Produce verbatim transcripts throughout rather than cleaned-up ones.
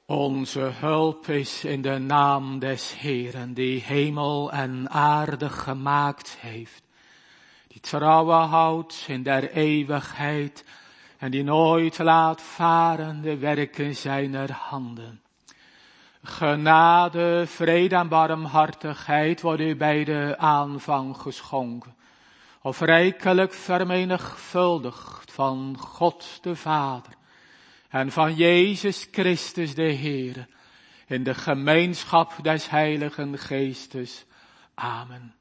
Onze hulp is in de naam des Heeren, die hemel en aarde gemaakt heeft, die trouwen houdt in der eeuwigheid en die nooit laat varen de werken zijner handen. Genade, vrede en barmhartigheid worden u bij de aanvang geschonken, of rijkelijk vermenigvuldigd van God de Vader en van Jezus Christus de Heer, in de gemeenschap des Heiligen Geestes. Amen.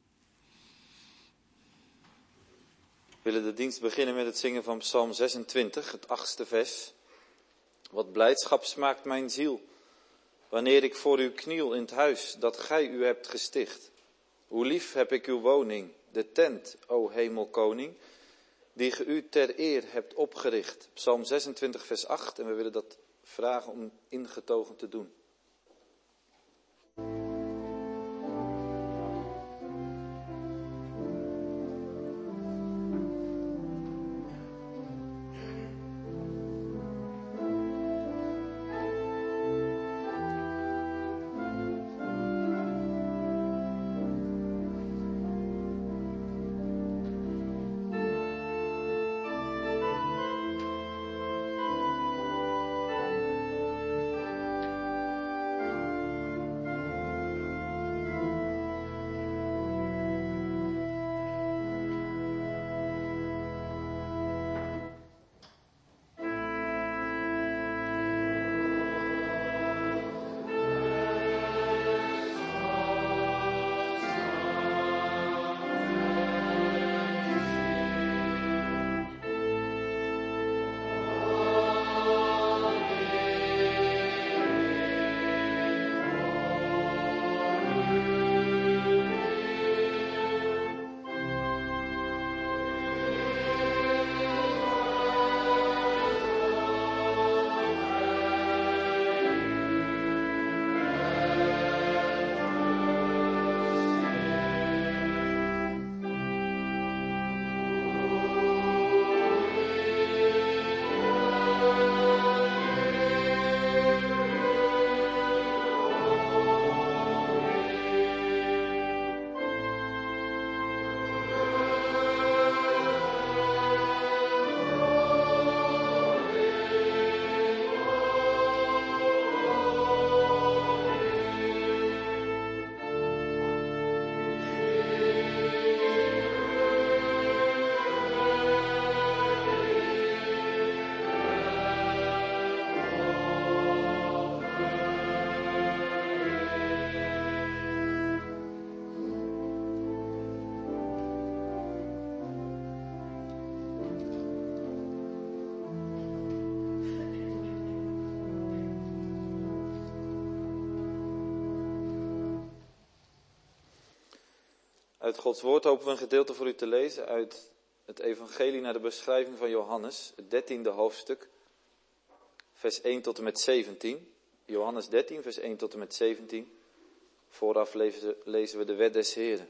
We willen de dienst beginnen met het zingen van Psalm zesentwintig, het achtste vers. Wat blijdschap smaakt mijn ziel, wanneer ik voor u kniel in het huis dat gij u hebt gesticht. Hoe lief heb ik uw woning, de tent, o hemelkoning, die ge u ter eer hebt opgericht. Psalm zesentwintig vers acht, en we willen dat vragen om ingetogen te doen. Uit Gods woord hopen we een gedeelte voor u te lezen uit het evangelie naar de beschrijving van Johannes, het dertiende hoofdstuk, vers één tot en met zeventien. Johannes dertien, vers één tot en met zeventien. Vooraf lezen, lezen we de wet des Heren.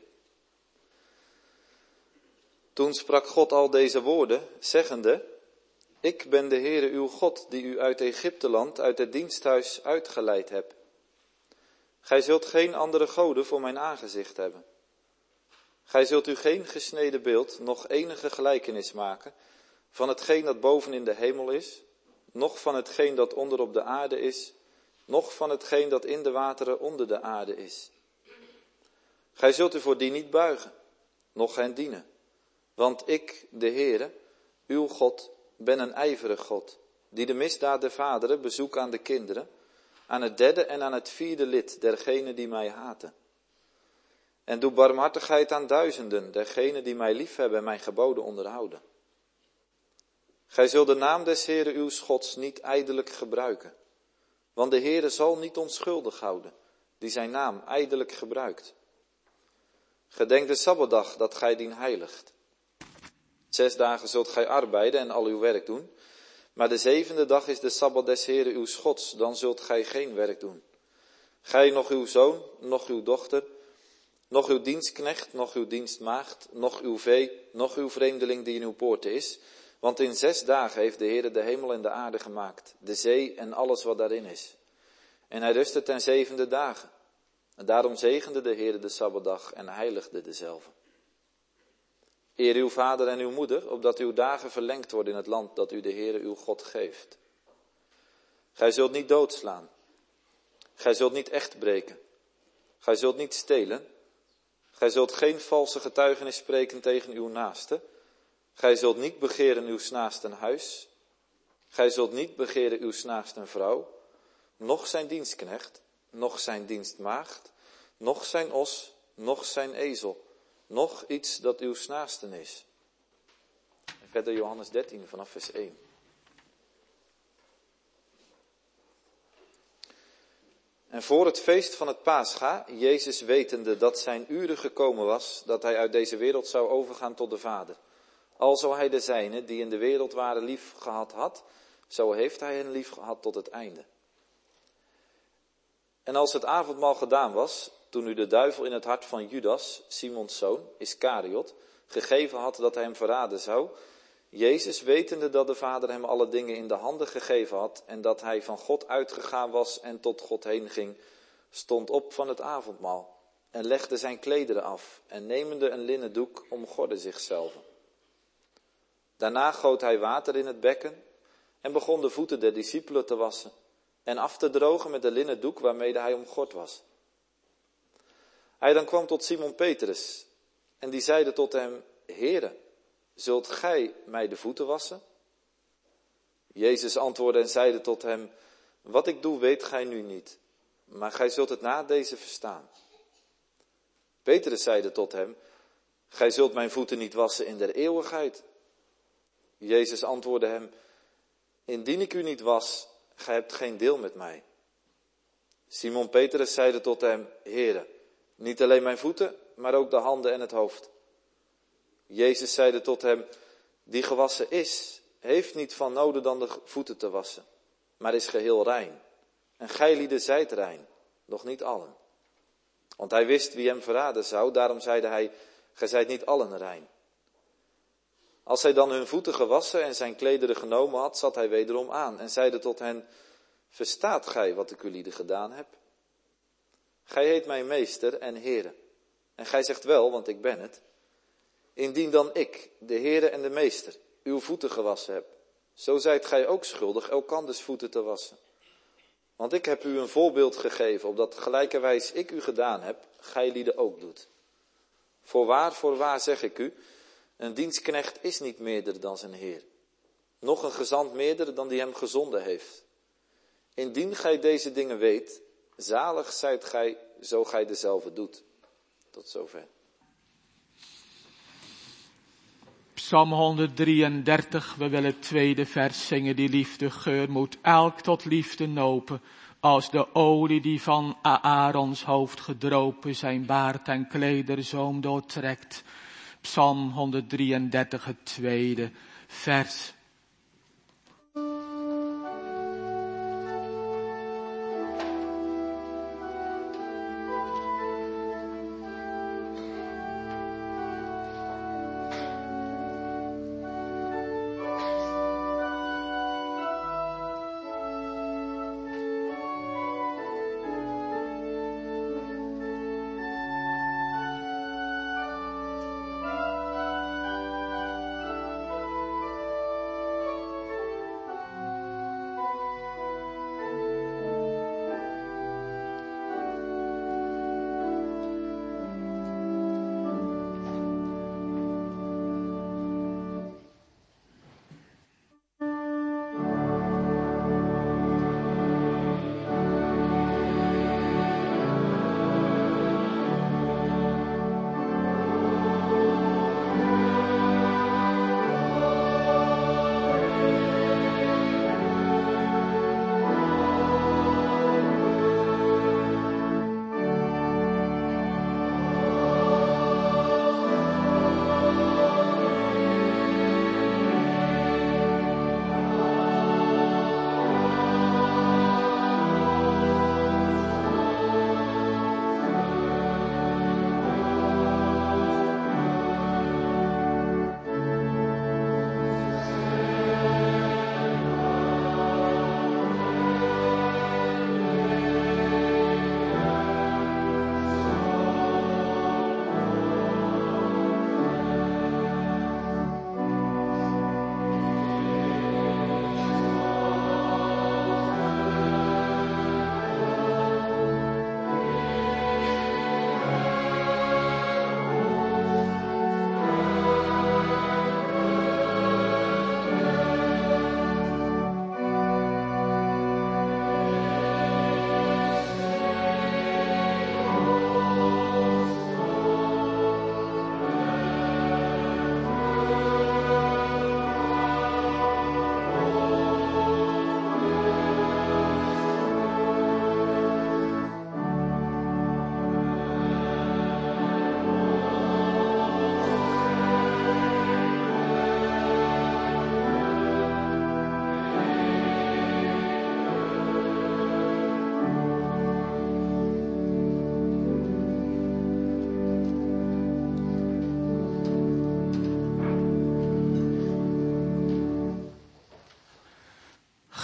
Toen sprak God al deze woorden, zeggende: Ik ben de Heere uw God, die u uit Egypteland, uit het diensthuis uitgeleid heb. Gij zult geen andere goden voor mijn aangezicht hebben. Gij zult u geen gesneden beeld, noch enige gelijkenis maken van hetgeen dat boven in de hemel is, noch van hetgeen dat onder op de aarde is, noch van hetgeen dat in de wateren onder de aarde is. Gij zult u voor die niet buigen, noch hen dienen. Want ik, de Heere, uw God, ben een ijverig God, die de misdaad der vaderen bezoekt aan de kinderen, aan het derde en aan het vierde lid dergenen die mij haten. En doe barmhartigheid aan duizenden, dergenen die mij liefhebben en mijn geboden onderhouden. Gij zult de naam des Heeren uw Gods niet ijdelijk gebruiken, want de Heere zal niet onschuldig houden, die zijn naam ijdelijk gebruikt. Gedenk de Sabbatdag dat gij dien heiligt. Zes dagen zult gij arbeiden en al uw werk doen, maar de zevende dag is de Sabbat des Heeren uw Gods, dan zult gij geen werk doen. Gij, nog uw zoon, nog uw dochter, nog uw dienstknecht, nog uw dienstmaagd, nog uw vee, nog uw vreemdeling die in uw poorten is. Want in zes dagen heeft de Heere de hemel en de aarde gemaakt, de zee en alles wat daarin is. En hij rustte ten zevende dagen. En daarom zegende de Heere de Sabbatdag en heiligde dezelve. Eer uw vader en uw moeder, opdat uw dagen verlengd worden in het land dat u de Heere uw God geeft. Gij zult niet doodslaan. Gij zult niet echt breken. Gij zult niet stelen. Gij zult geen valse getuigenis spreken tegen uw naaste. Gij zult niet begeren uw naasten huis. Gij zult niet begeren uw naasten vrouw, noch zijn dienstknecht, noch zijn dienstmaagd, noch zijn os, noch zijn ezel, noch iets dat uw naasten is. En verder Johannes dertien vanaf vers één. En voor het feest van het Pascha, Jezus wetende dat zijn uren gekomen was, dat hij uit deze wereld zou overgaan tot de Vader. Alzo hij de zijnen, die in de wereld waren, lief gehad had, zo heeft hij hen lief gehad tot het einde. En als het avondmaal gedaan was, toen nu de duivel in het hart van Judas, Simons zoon, Iskariot, gegeven had dat hij hem verraden zou, Jezus wetende dat de Vader hem alle dingen in de handen gegeven had en dat hij van God uitgegaan was en tot God heen ging, stond op van het avondmaal en legde zijn klederen af en nemende een linnen doek omgordde zichzelf. Daarna goot hij water in het bekken en begon de voeten der discipelen te wassen en af te drogen met de linnen doek waarmede hij omgord was. Hij dan kwam tot Simon Petrus en die zeide tot hem, Heere, zult gij mij de voeten wassen? Jezus antwoordde en zeide tot hem, wat ik doe weet gij nu niet, maar gij zult het na deze verstaan. Petrus zeide tot hem, gij zult mijn voeten niet wassen in der eeuwigheid. Jezus antwoordde hem, indien ik u niet was, gij hebt geen deel met mij. Simon Petrus zeide tot hem, Heere, niet alleen mijn voeten, maar ook de handen en het hoofd. Jezus zeide tot hem, die gewassen is, heeft niet van noden dan de voeten te wassen, maar is geheel rein. En gij lieden zijt rein, nog niet allen. Want hij wist wie hem verraden zou, daarom zeide hij, gij zijt niet allen rein. Als hij dan hun voeten gewassen en zijn klederen genomen had, zat hij wederom aan en zeide tot hen, verstaat gij wat ik u lieden gedaan heb? Gij heet mij meester en Heere, en gij zegt wel, want ik ben het. Indien dan ik, de Heere en de meester, uw voeten gewassen heb, zo zijt gij ook schuldig elkanders voeten te wassen. Want ik heb u een voorbeeld gegeven, opdat gelijkerwijs ik u gedaan heb, gij lieden ook doet. Voorwaar, voorwaar zeg ik u, een dienstknecht is niet meerder dan zijn Heer, noch een gezant meerder dan die hem gezonden heeft. Indien gij deze dingen weet, zalig zijt gij, zo gij dezelfde doet. Tot zover. Psalm honderddrieëndertig, we willen het tweede vers zingen. Die liefdegeur moet elk tot liefde nopen, als de olie die van Aarons hoofd gedropen zijn baard en klederzoom doortrekt. Psalm honderddrieëndertig, het tweede vers.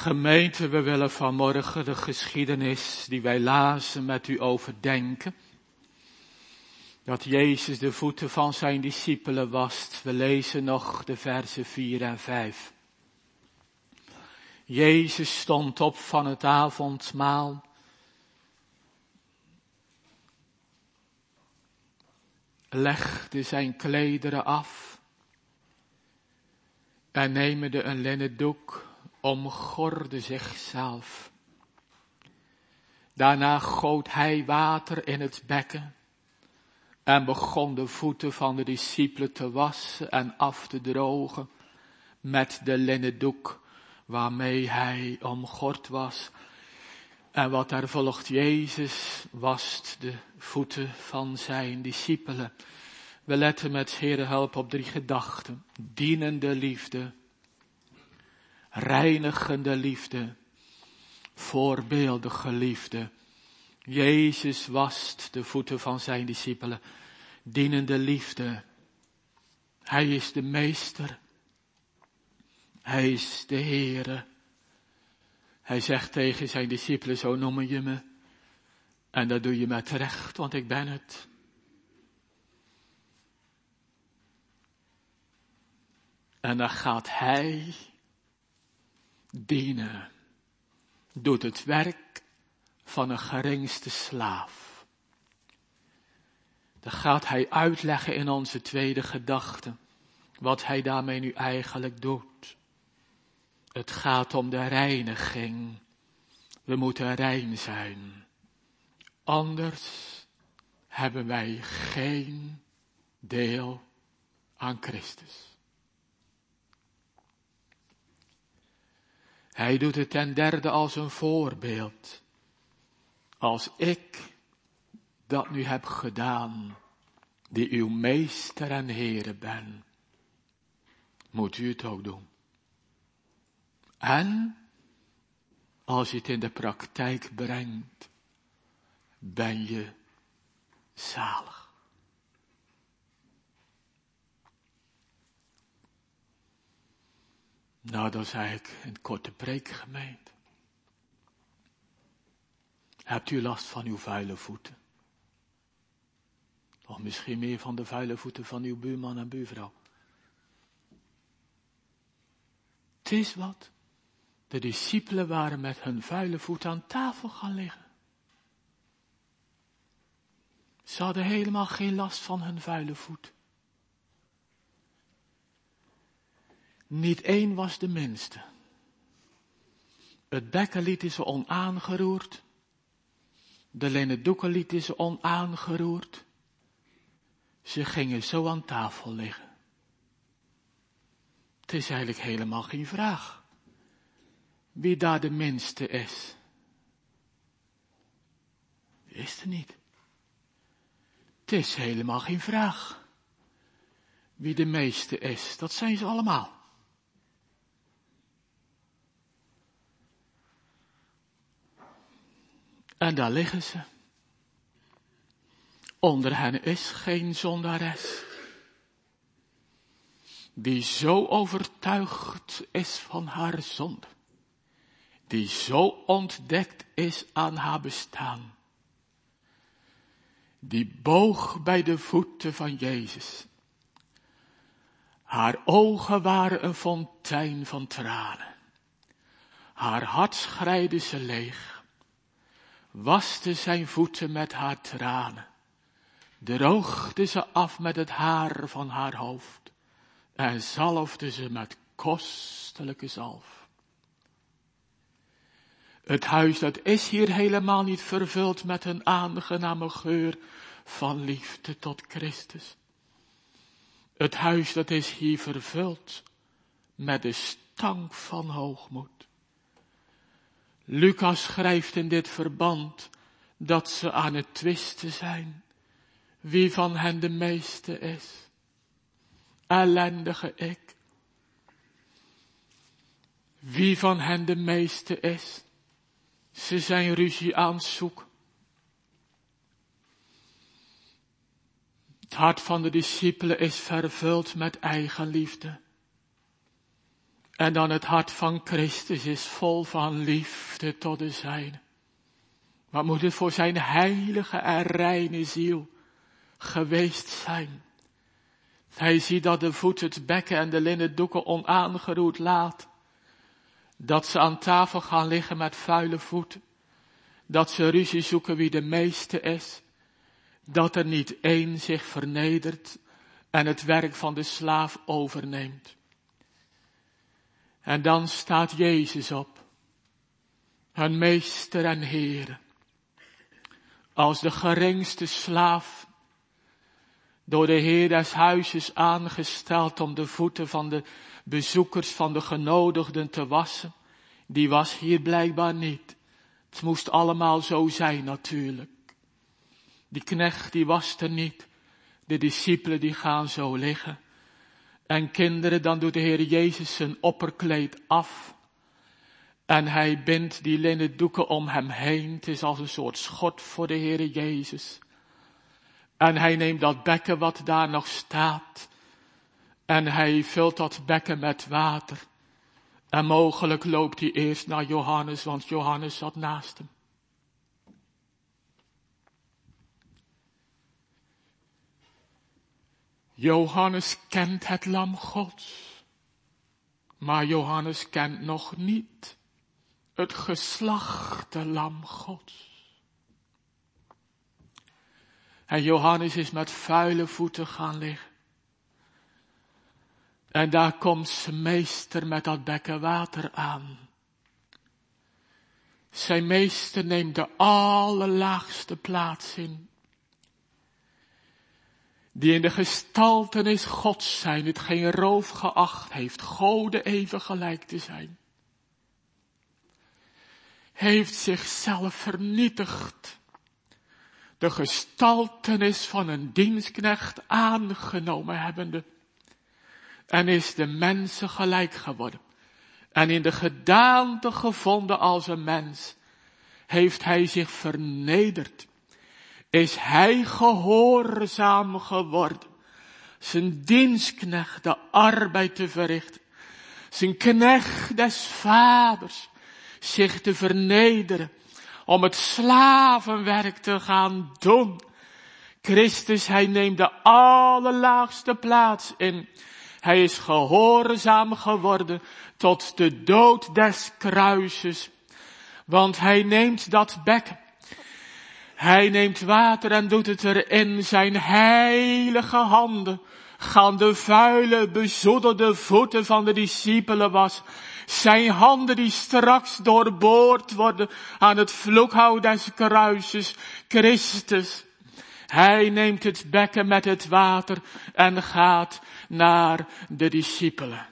Gemeente, we willen vanmorgen de geschiedenis die wij lazen met u overdenken. Dat Jezus de voeten van zijn discipelen wast. We lezen nog de versen vier en vijf. Jezus stond op van het avondmaal. Legde zijn klederen af. En nemende een linnen doek, omgorde zichzelf. Daarna goot hij water in het bekken. En begon de voeten van de discipelen te wassen en af te drogen met de linnen doek waarmee hij omgord was. En wat daar volgt, Jezus wast de voeten van zijn discipelen. We letten met Heere hulp op drie gedachten. Dienende liefde, reinigende liefde, voorbeeldige liefde. Jezus wast de voeten van zijn discipelen. Dienende liefde. Hij is de meester. Hij is de Heere. Hij zegt tegen zijn discipelen, zo noemen je me. En dat doe je met recht, want ik ben het. En dan gaat hij dienen. Doet het werk van een geringste slaaf. Dan gaat hij uitleggen in onze tweede gedachte wat hij daarmee nu eigenlijk doet. Het gaat om de reiniging. We moeten rein zijn. Anders hebben wij geen deel aan Christus. Hij doet het ten derde als een voorbeeld. Als ik dat nu heb gedaan, die uw meester en Heere ben, moet u het ook doen. En als je het in de praktijk brengt, ben je zalig. Nou, dat is eigenlijk een korte preek, gemeente. Hebt u last van uw vuile voeten? Of misschien meer van de vuile voeten van uw buurman en buurvrouw? Het is wat. De discipelen waren met hun vuile voeten aan tafel gaan liggen. Ze hadden helemaal geen last van hun vuile voet. Niet één was de minste. Het bekken lieten ze onaangeroerd. De linnen doeken lieten ze onaangeroerd. Ze gingen zo aan tafel liggen. Het is eigenlijk helemaal geen vraag wie daar de minste is. Is er niet. Het is helemaal geen vraag wie de meeste is. Dat zijn ze allemaal. En daar liggen ze. Onder hen is geen zondares die zo overtuigd is van haar zonde, die zo ontdekt is aan haar bestaan, die boog bij de voeten van Jezus. Haar ogen waren een fontein van tranen. Haar hart schreide ze leeg, waste zijn voeten met haar tranen, droogde ze af met het haar van haar hoofd en zalfde ze met kostelijke zalf. Het huis dat is hier helemaal niet vervuld met een aangename geur van liefde tot Christus. Het huis dat is hier vervuld met de stank van hoogmoed. Lucas schrijft in dit verband dat ze aan het twisten zijn. Wie van hen de meeste is. Ellendige ik. Wie van hen de meeste is. Ze zijn ruzie aan het zoeken. Het hart van de discipelen is vervuld met eigenliefde. En dan het hart van Christus is vol van liefde tot de zijne. Wat moet het voor zijn heilige en reine ziel geweest zijn. Hij ziet dat de voet, het bekken en de linnen doeken onaangeroerd laat. Dat ze aan tafel gaan liggen met vuile voeten. Dat ze ruzie zoeken wie de meeste is. Dat er niet één zich vernedert en het werk van de slaaf overneemt. En dan staat Jezus op, hun meester en Heere, als de geringste slaaf, door de Heer des huizes aangesteld om de voeten van de bezoekers, van de genodigden te wassen. Die was hier blijkbaar niet. Het moest allemaal zo zijn natuurlijk. Die knecht die wast er niet. De discipelen die gaan zo liggen. En kinderen, dan doet de Heer Jezus zijn opperkleed af. En hij bindt die linnen doeken om hem heen. Het is als een soort schort voor de Heer Jezus. En hij neemt dat bekken wat daar nog staat. En hij vult dat bekken met water. En mogelijk loopt hij eerst naar Johannes, want Johannes zat naast hem. Johannes kent het lam Gods. Maar Johannes kent nog niet het geslachte lam Gods. En Johannes is met vuile voeten gaan liggen. En daar komt zijn meester met dat bekken water aan. Zijn meester neemt de allerlaagste plaats in. Die in de gestaltenis Gods zijn, het geen roof geacht heeft, Gode even gelijk te zijn. Heeft zichzelf vernietigd. De gestaltenis van een dienstknecht aangenomen hebbende. En is de mensen gelijk geworden. En in de gedaante gevonden als een mens. Heeft hij zich vernederd. Is hij gehoorzaam geworden. Zijn dienstknecht de arbeid te verrichten. Zijn knecht des vaders. Zich te vernederen. Om het slavenwerk te gaan doen. Christus, hij neemt de allerlaagste plaats in. Hij is gehoorzaam geworden tot de dood des kruises. Want hij neemt dat bekken. Hij neemt water en doet het erin. Zijn heilige handen gaan de vuile, bezoedelde voeten van de discipelen was. Zijn handen die straks doorboord worden aan het vloekhout des kruises. Christus. Hij neemt het bekken met het water en gaat naar de discipelen.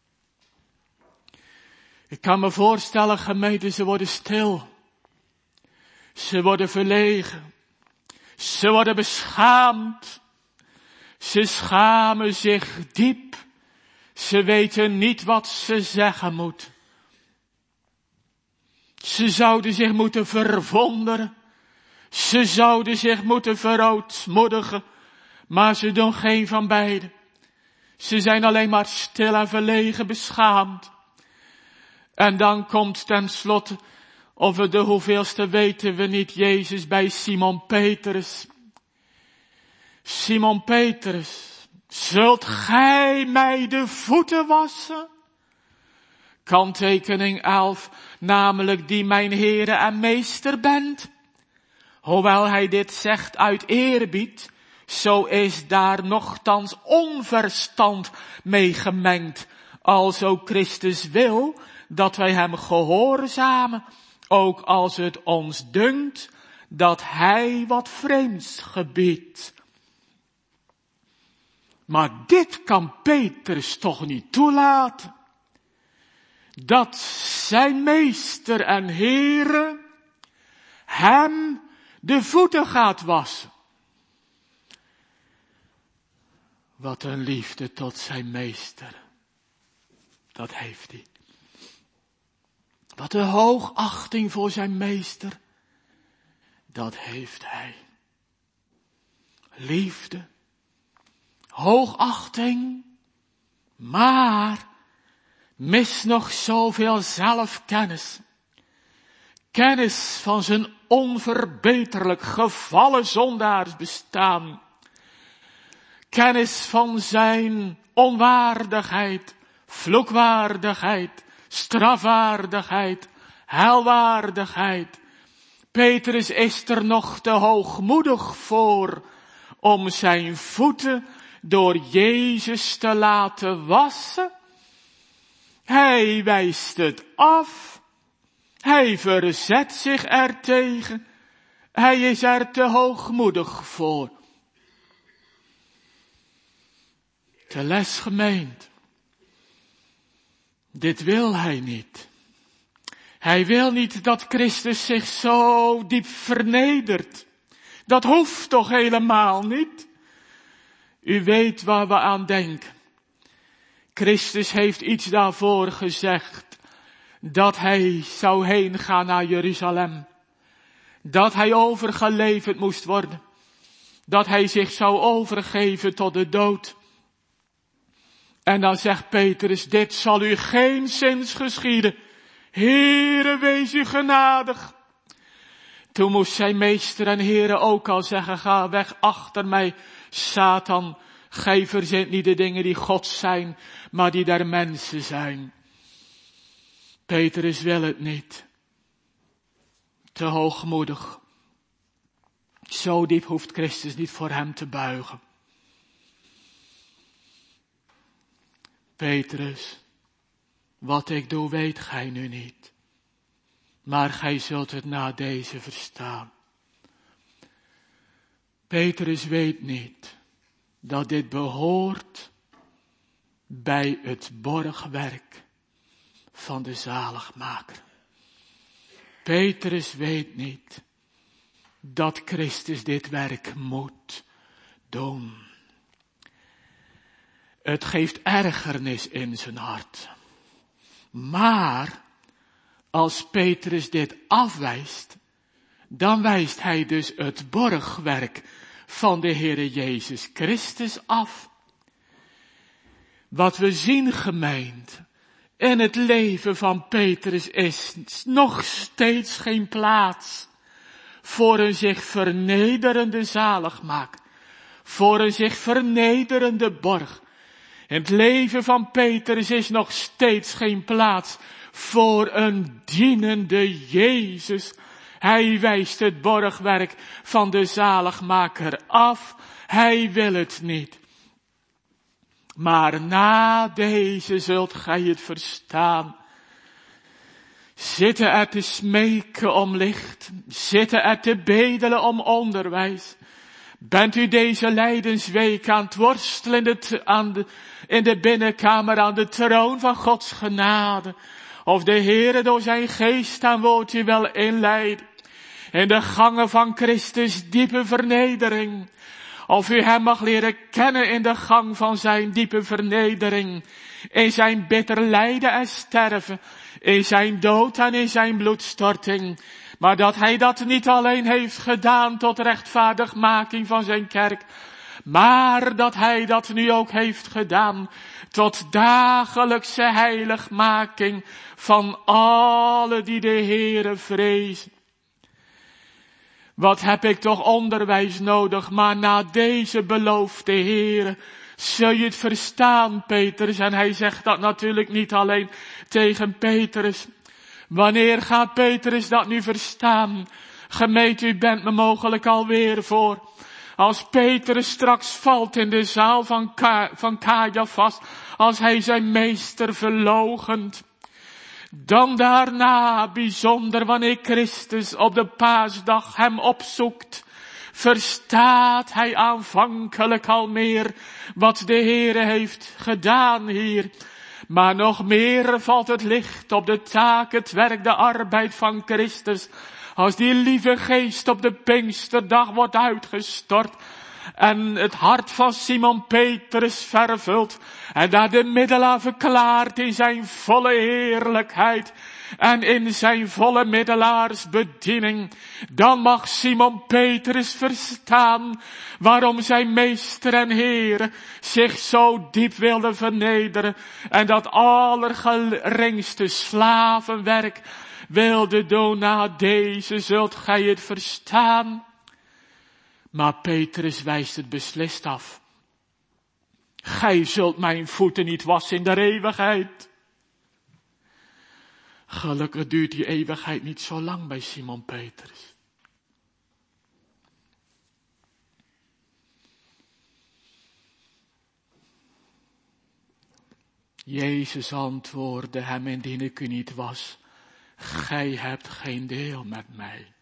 Ik kan me voorstellen, gemeente, ze worden stil. Ze worden verlegen. Ze worden beschaamd. Ze schamen zich diep. Ze weten niet wat ze zeggen moeten. Ze zouden zich moeten verwonderen. Ze zouden zich moeten verootmoedigen. Maar ze doen geen van beiden. Ze zijn alleen maar stil en verlegen, beschaamd. En dan komt tenslotte, of we de hoeveelste weten we niet, Jezus bij Simon Petrus. Simon Petrus, zult gij mij de voeten wassen? Kanttekening elf, namelijk die mijn Heere en Meester bent. Hoewel hij dit zegt uit eerbied, zo is daar nochtans onverstand mee gemengd. Alzo Christus wil dat wij hem gehoorzamen, ook als het ons dunkt dat hij wat vreemds gebiedt. Maar dit kan Petrus toch niet toelaten. Dat zijn meester en Heere hem de voeten gaat wassen. Wat een liefde tot zijn meester. Dat heeft hij. Wat een hoogachting voor zijn meester. Dat heeft hij. Liefde. Hoogachting. Maar mist nog zoveel zelfkennis. Kennis van zijn onverbeterlijk gevallen zondaars bestaan. Kennis van zijn onwaardigheid, vloekwaardigheid, strafwaardigheid, heilwaardigheid. Petrus is er nog te hoogmoedig voor om zijn voeten door Jezus te laten wassen. Hij wijst het af. Hij verzet zich ertegen. Hij is er te hoogmoedig voor. De lesgemeente. Dit wil hij niet. Hij wil niet dat Christus zich zo diep vernedert. Dat hoeft toch helemaal niet? U weet waar we aan denken. Christus heeft iets daarvoor gezegd. Dat hij zou heen gaan naar Jeruzalem. Dat hij overgeleverd moest worden. Dat hij zich zou overgeven tot de dood. En dan zegt Petrus, dit zal u geenszins geschieden. Heere, wees u genadig. Toen moest zijn meester en Heere ook al zeggen, ga weg achter mij, Satan. Gij verzint niet de dingen die God zijn, maar die der mensen zijn. Petrus wil het niet. Te hoogmoedig. Zo diep hoeft Christus niet voor hem te buigen. Petrus, wat ik doe weet gij nu niet. Maar gij zult het na deze verstaan. Petrus weet niet dat dit behoort bij het borgwerk van de zaligmaker. Petrus weet niet dat Christus dit werk moet doen. Het geeft ergernis in zijn hart. Maar als Petrus dit afwijst, dan wijst hij dus het borgwerk van de Heere Jezus Christus af. Wat we zien, gemeente, in het leven van Petrus is nog steeds geen plaats voor een zich vernederende zaligmaker, voor een zich vernederende borg. In het leven van Petrus is nog steeds geen plaats voor een dienende Jezus. Hij wijst het borgwerk van de zaligmaker af. Hij wil het niet. Maar na deze zult gij het verstaan. Zitten er te smeken om licht. Zitten er te bedelen om onderwijs. Bent u deze lijdensweek aan het worstelen in de, aan de, in de binnenkamer aan de troon van Gods genade? Of de Heere door zijn geest aan woord u wel inleidt. In de gangen van Christus diepe vernedering. Of u hem mag leren kennen in de gang van zijn diepe vernedering. In zijn bitter lijden en sterven. In zijn dood en in zijn bloedstorting. Maar dat hij dat niet alleen heeft gedaan tot rechtvaardigmaking van zijn kerk. Maar dat hij dat nu ook heeft gedaan tot dagelijkse heiligmaking van alle die de Heere vrezen. Wat heb ik toch onderwijs nodig, maar na deze beloofde Heere, zul je het verstaan, Petrus? En hij zegt dat natuurlijk niet alleen tegen Petrus. Wanneer gaat Petrus dat nu verstaan? Gemeente, u bent me mogelijk alweer voor. Als Petrus straks valt in de zaal van, Ka- van Caiaphas, als hij zijn meester verloochent. Dan daarna, bijzonder wanneer Christus op de paasdag hem opzoekt, verstaat hij aanvankelijk al meer wat de Heere heeft gedaan hier. Maar nog meer valt het licht op de taak, het werk, de arbeid van Christus. Als die lieve geest op de Pinksterdag wordt uitgestort. en het hart van Simon Petrus vervult en daar de middelaar verklaart in zijn volle heerlijkheid en in zijn volle middelaarsbediening, dan mag Simon Petrus verstaan waarom zijn meester en Heer zich zo diep wilde vernederen en dat allergeringste slavenwerk wilde doen. Na deze zult gij het verstaan. Maar Petrus wijst het beslist af. Gij zult mijn voeten niet wassen in de eeuwigheid. Gelukkig duurt die eeuwigheid niet zo lang bij Simon Petrus. Jezus antwoordde hem, indien ik u niet was, gij hebt geen deel met mij.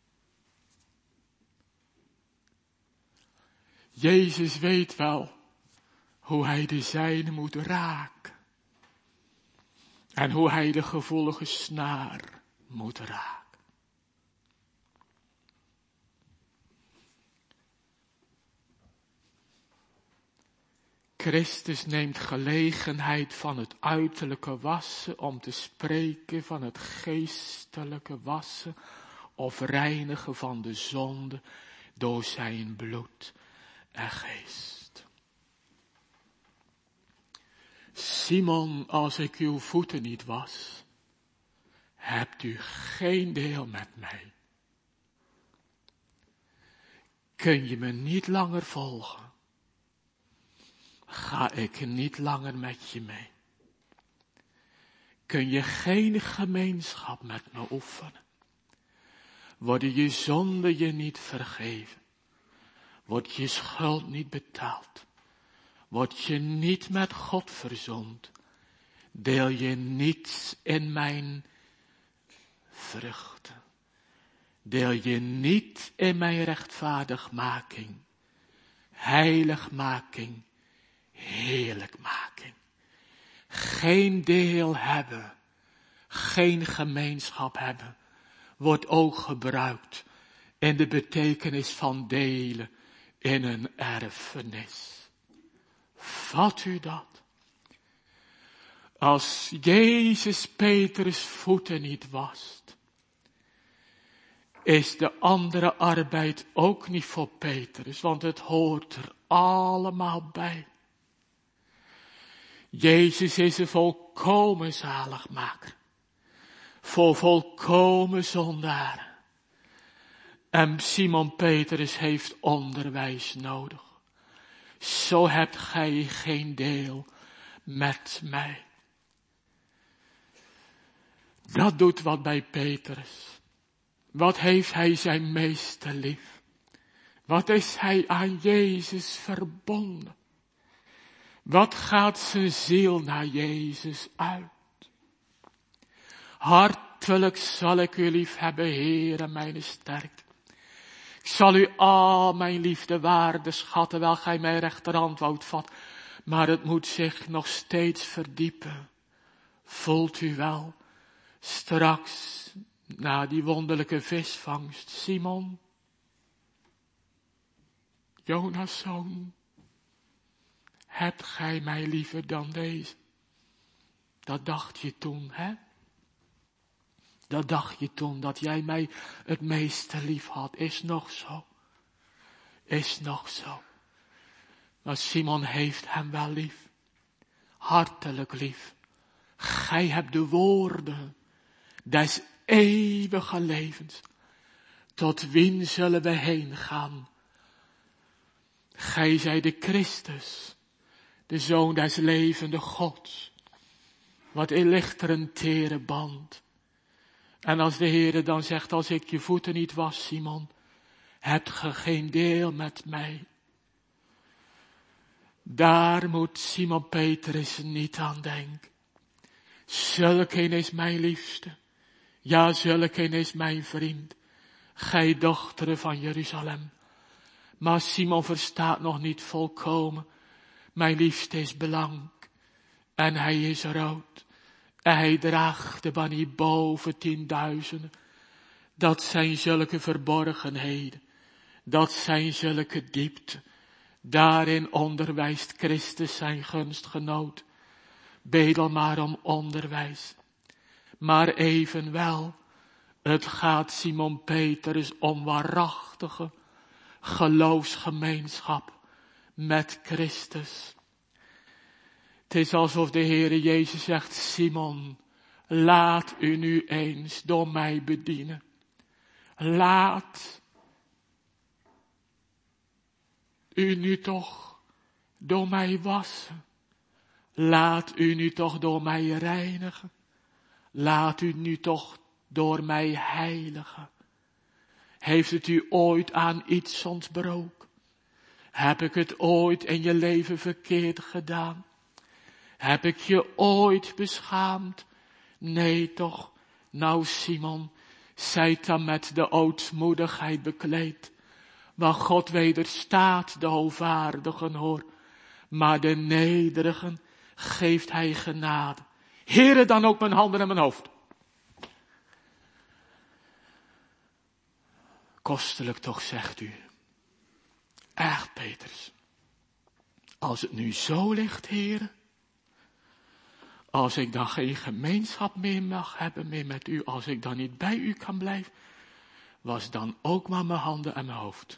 Jezus weet wel hoe hij de zijne moet raken. En hoe hij de gevoelige snaar moet raken. Christus neemt gelegenheid van het uiterlijke wassen om te spreken van het geestelijke wassen of reinigen van de zonde door zijn bloed en geest. Simon, als ik uw voeten niet was, hebt u geen deel met mij. Kun je me niet langer volgen, ga ik niet langer met je mee. Kun je geen gemeenschap met me oefenen, worden je zonden je niet vergeven, wordt je schuld niet betaald, word je niet met God verzoend, deel je niets in mijn vruchten, deel je niet in mijn rechtvaardigmaking, heiligmaking, heerlijkmaking. Geen deel hebben, geen gemeenschap hebben, wordt ook gebruikt in de betekenis van delen in een erfenis. Vat u dat? Als Jezus Petrus voeten niet wast, is de andere arbeid ook niet voor Petrus, want het hoort er allemaal bij. Jezus is een volkomen zaligmaker, voor volkomen zondaren. En Simon Petrus heeft onderwijs nodig. Zo hebt gij geen deel met mij. Dat doet wat bij Petrus. Wat heeft hij zijn meester lief? Wat is hij aan Jezus verbonden? Wat gaat zijn ziel naar Jezus uit? Hartelijk zal ik u lief hebben, Heere, mijn sterkte. Ik zal u al mijn liefde waarde schatten, wel gij mijn rechterhand woudt vat. Maar het moet zich nog steeds verdiepen. Voelt u wel, straks, na die wonderlijke visvangst, Simon, Jonas' zoon, hebt gij mij liever dan deze? Dat dacht je toen, hè? Dat dacht je toen, dat jij mij het meeste lief had. Is nog zo. Is nog zo. Maar Simon heeft hem wel lief. Hartelijk lief. Gij hebt de woorden des eeuwige levens. Tot wien zullen we heen gaan? Gij zijt de Christus, de Zoon des levende Gods. Wat in ligt er een tere band. En als de Heere dan zegt, als ik je voeten niet was, Simon, hebt ge geen deel met mij. Daar moet Simon Petrus niet aan denken. Zulke is mijn liefste. Ja, zulke is mijn vriend. Gij dochteren van Jeruzalem. Maar Simon verstaat nog niet volkomen. Mijn liefste is blank. En hij is rood. En hij draagt de bannie boven tienduizenden. Dat zijn zulke verborgenheden. Dat zijn zulke diepten. Daarin onderwijst Christus zijn gunstgenoot. Bedel maar om onderwijs. Maar evenwel, het gaat Simon Petrus om waarachtige geloofsgemeenschap met Christus. Het is alsof de Heere Jezus zegt, Simon, laat u nu eens door mij bedienen. Laat u nu toch door mij wassen. Laat u nu toch door mij reinigen. Laat u nu toch door mij heiligen. Heeft het u ooit aan iets ontbroken? Heb ik het ooit in je leven verkeerd gedaan? Heb ik je ooit beschaamd? Nee toch, nou Simon, zijt dan met de ootmoedigheid bekleed. Want God wederstaat de hoogvaardigen hoor, maar de nederigen geeft hij genade. Heere, dan ook mijn handen en mijn hoofd. Kostelijk toch, zegt u. Echt, Petrus. Als het nu zo ligt, Heere. Als ik dan geen gemeenschap meer mag hebben meer met u. Als ik dan niet bij u kan blijven. Was dan ook maar mijn handen en mijn hoofd.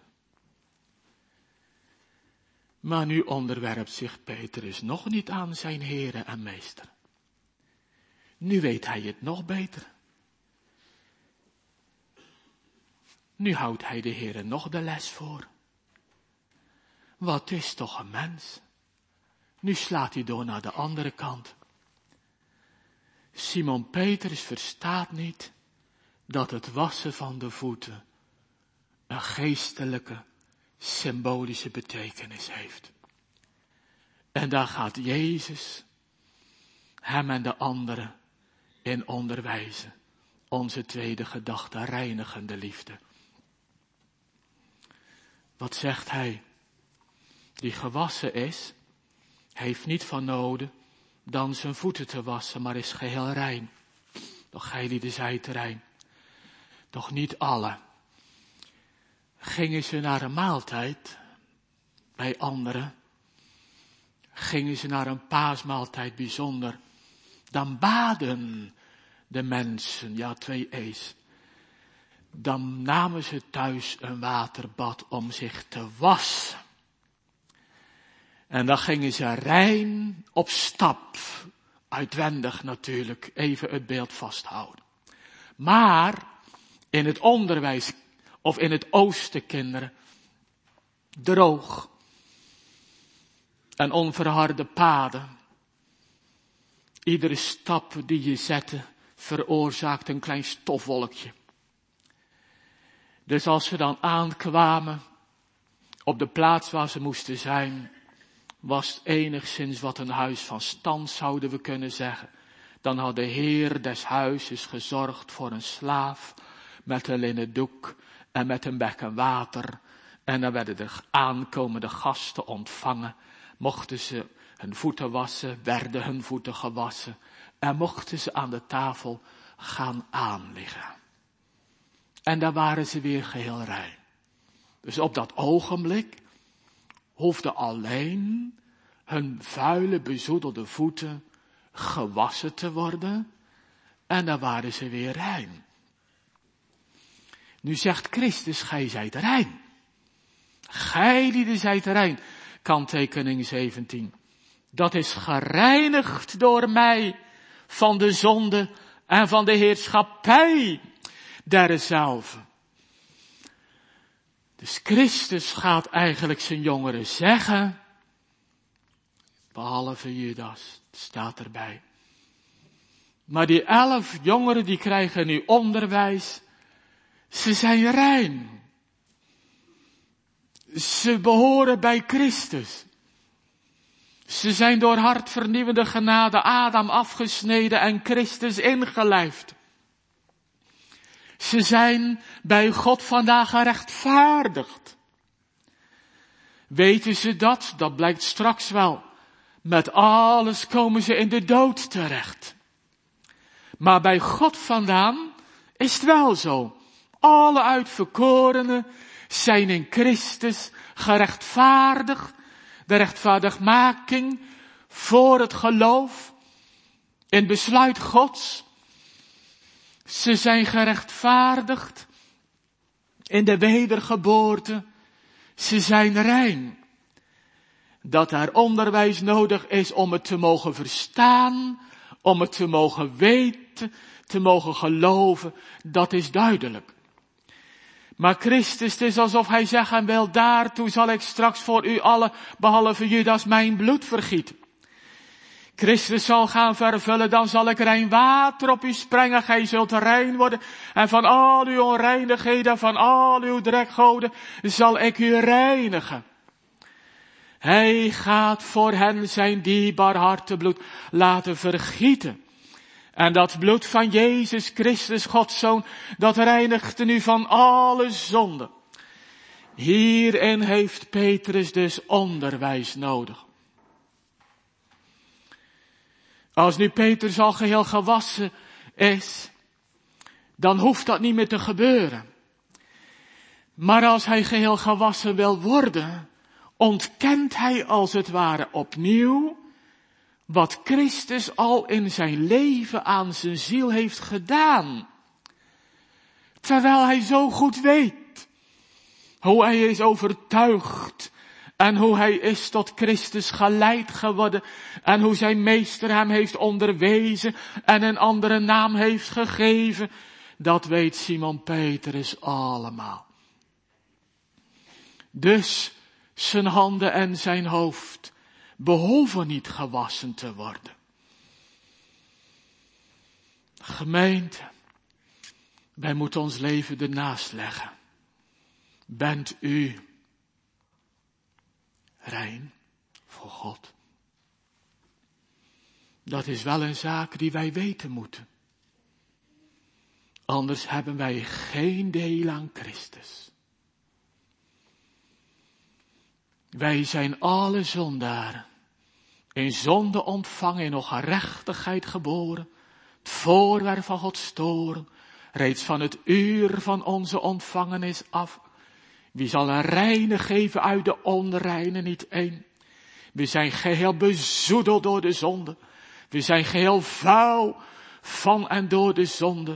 Maar nu onderwerpt zich Petrus nog niet aan zijn Heere en Meester. Nu weet hij het nog beter. Nu houdt hij de Heere nog de les voor. Wat is toch een mens? Nu slaat hij door naar de andere kant. Simon Petrus verstaat niet dat het wassen van de voeten een geestelijke, symbolische betekenis heeft. En daar gaat Jezus hem en de anderen in onderwijzen. Onze tweede gedachte, reinigende liefde. Wat zegt hij? Die gewassen is, heeft niet van noden dan zijn voeten te wassen, maar is geheel rein. Doch gij zijt rein. Doch niet alle. Gingen ze naar een maaltijd, bij anderen, gingen ze naar een paasmaaltijd bijzonder, dan baden de mensen, ja twee e's, dan namen ze thuis een waterbad om zich te wassen. En dan gingen ze rein op stap, uitwendig natuurlijk, even het beeld vasthouden. Maar in het onderwijs, of in het oosten kinderen, droog en onverharde paden. Iedere stap die je zette veroorzaakt een klein stofwolkje. Dus als ze dan aankwamen op de plaats waar ze moesten zijn, was het enigszins wat een huis van stand, zouden we kunnen zeggen. Dan had de Heer des huizes gezorgd voor een slaaf met een linnen doek en met een bekken water. En dan werden de aankomende gasten ontvangen. Mochten ze hun voeten wassen, werden hun voeten gewassen. En mochten ze aan de tafel gaan aanliggen. En dan waren ze weer geheel rein. Dus op dat ogenblik hoefde alleen hun vuile, bezoedelde voeten gewassen te worden. En dan waren ze weer rein. Nu zegt Christus, gij zijt rein. Gij die zijt rein. Kanttekening zeventien. Dat is gereinigd door mij van de zonde en van de heerschappij derzelve. Dus Christus gaat eigenlijk zijn jongeren zeggen, behalve Judas, het staat erbij. Maar die elf jongeren die krijgen nu onderwijs, ze zijn rein. Ze behoren bij Christus. Ze zijn door hartvernieuwende genade Adam afgesneden en Christus ingelijfd. Ze zijn bij God vandaag gerechtvaardigd. Weten ze dat? Dat blijkt straks wel. Met alles komen ze in de dood terecht. Maar bij God vandaan is het wel zo. Alle uitverkorenen zijn in Christus gerechtvaardigd. De rechtvaardigmaking voor het geloof in het besluit Gods. Ze zijn gerechtvaardigd in de wedergeboorte. Ze zijn rein. Dat er onderwijs nodig is om het te mogen verstaan, om het te mogen weten, te mogen geloven, dat is duidelijk. Maar Christus, het is alsof hij zegt, en wel daartoe zal ik straks voor u allen, behalve Judas, mijn bloed vergieten. Christus zal gaan vervullen, dan zal ik rein water op u sprengen, gij zult rein worden. En van al uw onreinigheden, van al uw drekgoden, zal ik u reinigen. Hij gaat voor hen zijn dierbaar hartebloed laten vergieten. En dat bloed van Jezus Christus, Gods Zoon, dat reinigt u van alle zonde. Hierin heeft Petrus dus onderwijs nodig. Als nu Petrus al geheel gewassen is, dan hoeft dat niet meer te gebeuren. Maar als hij geheel gewassen wil worden, ontkent hij als het ware opnieuw wat Christus al in zijn leven aan zijn ziel heeft gedaan. Terwijl hij zo goed weet hoe hij is overtuigd en hoe hij is tot Christus geleid geworden en hoe zijn meester hem heeft onderwezen en een andere naam heeft gegeven. Dat weet Simon Petrus allemaal. Dus zijn handen en zijn hoofd behoeven niet gewassen te worden. Gemeente, wij moeten ons leven ernaast leggen. Bent u rein voor God? Dat is wel een zaak die wij weten moeten. Anders hebben wij geen deel aan Christus. Wij zijn alle zondaren, in zonde ontvangen, in ongerechtigheid geboren, het voorwerp van Gods toorn, reeds van het uur van onze ontvangenis af. Wie zal een reine geven uit de onreine, niet één. We zijn geheel bezoedeld door de zonde. We zijn geheel vuil van en door de zonde.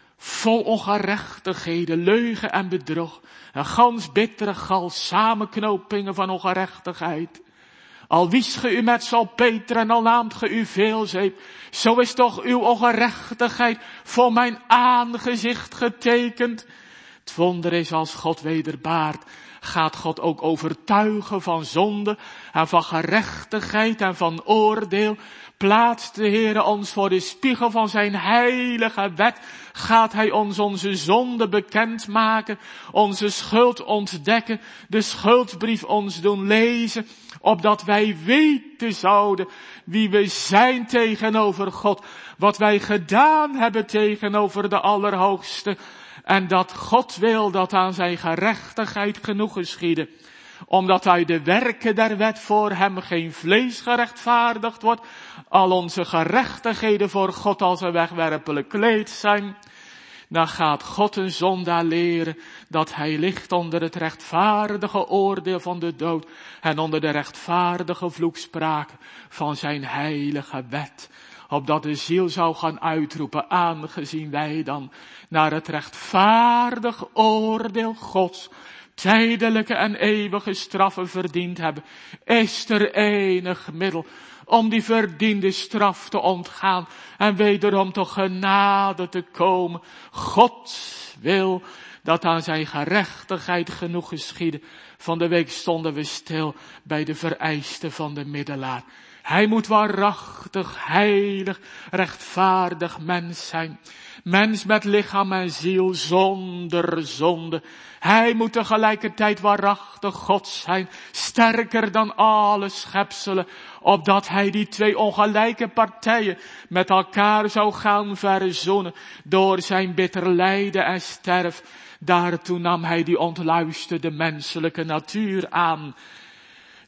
Vol ongerechtigheden, leugen en bedrog. Een gans bittere gal, samenknopingen van ongerechtigheid. Al wies ge u met salpeter en al naamt ge u veelzeep, zo is toch uw ongerechtigheid voor mijn aangezicht getekend. Het wonder is, als God wederbaart, gaat God ook overtuigen van zonde en van gerechtigheid en van oordeel. Plaatst de Heere ons voor de spiegel van zijn heilige wet, gaat hij ons onze zonde bekendmaken, onze schuld ontdekken, de schuldbrief ons doen lezen, opdat wij weten zouden wie we zijn tegenover God, wat wij gedaan hebben tegenover de Allerhoogste, en dat God wil dat aan zijn gerechtigheid genoeg geschieden, omdat uit de werken der wet voor hem geen vlees gerechtvaardigd wordt, al onze gerechtigheden voor God als een wegwerpelijk kleed zijn. Dan gaat God een zondaar leren dat hij ligt onder het rechtvaardige oordeel van de dood en onder de rechtvaardige vloekspraak van zijn heilige wet. Opdat de ziel zou gaan uitroepen, aangezien wij dan naar het rechtvaardig oordeel Gods tijdelijke en eeuwige straffen verdiend hebben, is er enig middel om die verdiende straf te ontgaan en wederom tot genade te komen. God wil dat aan zijn gerechtigheid genoeg geschieden. Van de week stonden we stil bij de vereisten van de middelaar. Hij moet waarachtig, heilig, rechtvaardig mens zijn. Mens met lichaam en ziel zonder zonde. Hij moet tegelijkertijd waarachtig God zijn, sterker dan alle schepselen, opdat hij die twee ongelijke partijen met elkaar zou gaan verzoenen door zijn bitter lijden en sterf. Daartoe nam hij die ontluisterde menselijke natuur aan.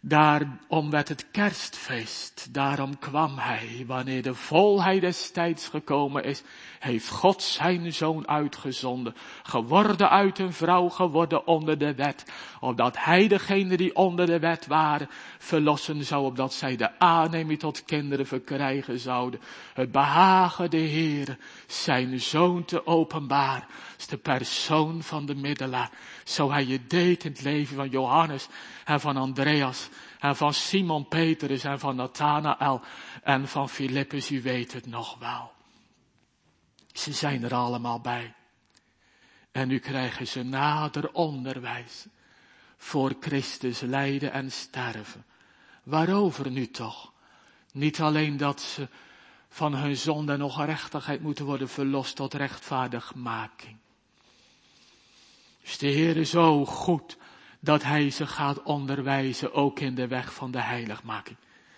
Daarom werd het kerstfeest, daarom kwam hij. Wanneer de volheid des tijds gekomen is, heeft God zijn zoon uitgezonden. Geworden uit een vrouw, geworden onder de wet. Opdat hij degene die onder de wet waren, verlossen zou. Opdat zij de aanneming tot kinderen verkrijgen zouden. Het behagen de Heer, zijn zoon te openbaar. Is de persoon van de middelaar. Zo hij je deed in het leven van Johannes en van Andreas. En van Simon Petrus en van Nathanael en van Filippus, u weet het nog wel. Ze zijn er allemaal bij. En nu krijgen ze nader onderwijs voor Christus lijden en sterven. Waarover nu toch? Niet alleen dat ze van hun zonde en ongerechtigheid moeten worden verlost tot rechtvaardigmaking. Is de Heer zo goed dat hij ze gaat onderwijzen, ook in de weg van de heiligmaking.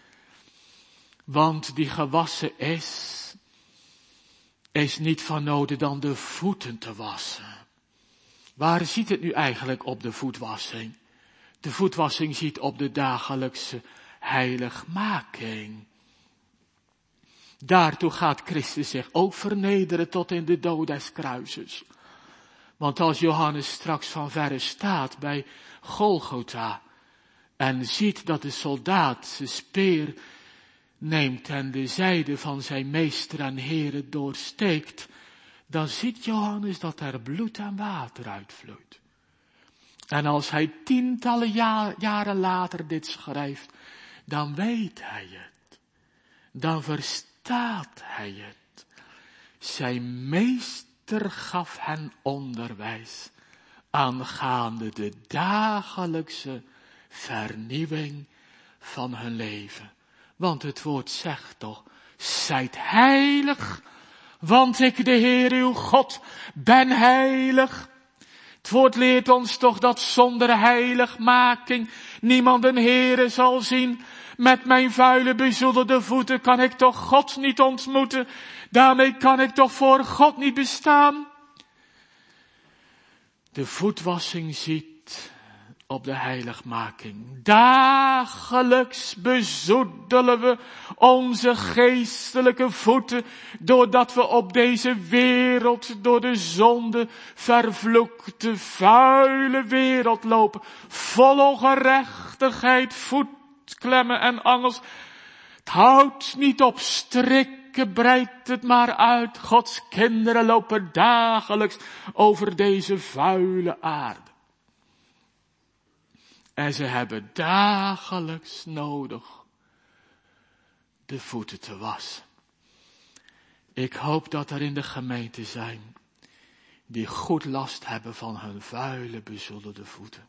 Want die gewassen is, is niet van noden dan de voeten te wassen. Waar ziet het nu eigenlijk op de voetwassing? De voetwassing ziet op de dagelijkse heiligmaking. Daartoe gaat Christus zich ook vernederen tot in de dood des kruises. Want als Johannes straks van verre staat bij Golgotha en ziet dat de soldaat zijn speer neemt en de zijde van zijn meester en Heere doorsteekt, dan ziet Johannes dat er bloed en water uitvloeit. En als hij tientallen ja- jaren later dit schrijft, dan weet hij het. Dan verstaat hij het. Zijn meester gaf hen onderwijs aangaande de dagelijkse vernieuwing van hun leven. Want het woord zegt toch, zijt heilig, want ik de Heer uw God ben heilig. Het woord leert ons toch dat zonder heiligmaking niemand een Heere zal zien. Met mijn vuile bezoedelde voeten kan ik toch God niet ontmoeten. Daarmee kan ik toch voor God niet bestaan. De voetwassing ziet op de heiligmaking. Dagelijks bezoedelen we onze geestelijke voeten, doordat we op deze wereld door de zonde vervloekte, vuile wereld lopen. Vol ongerechtigheid, voetklemmen en angels. Het houdt niet op strikken, breidt het maar uit. Gods kinderen lopen dagelijks over deze vuile aarde. En ze hebben dagelijks nodig de voeten te wassen. Ik hoop dat er in de gemeente zijn die goed last hebben van hun vuile, bezoedelde voeten.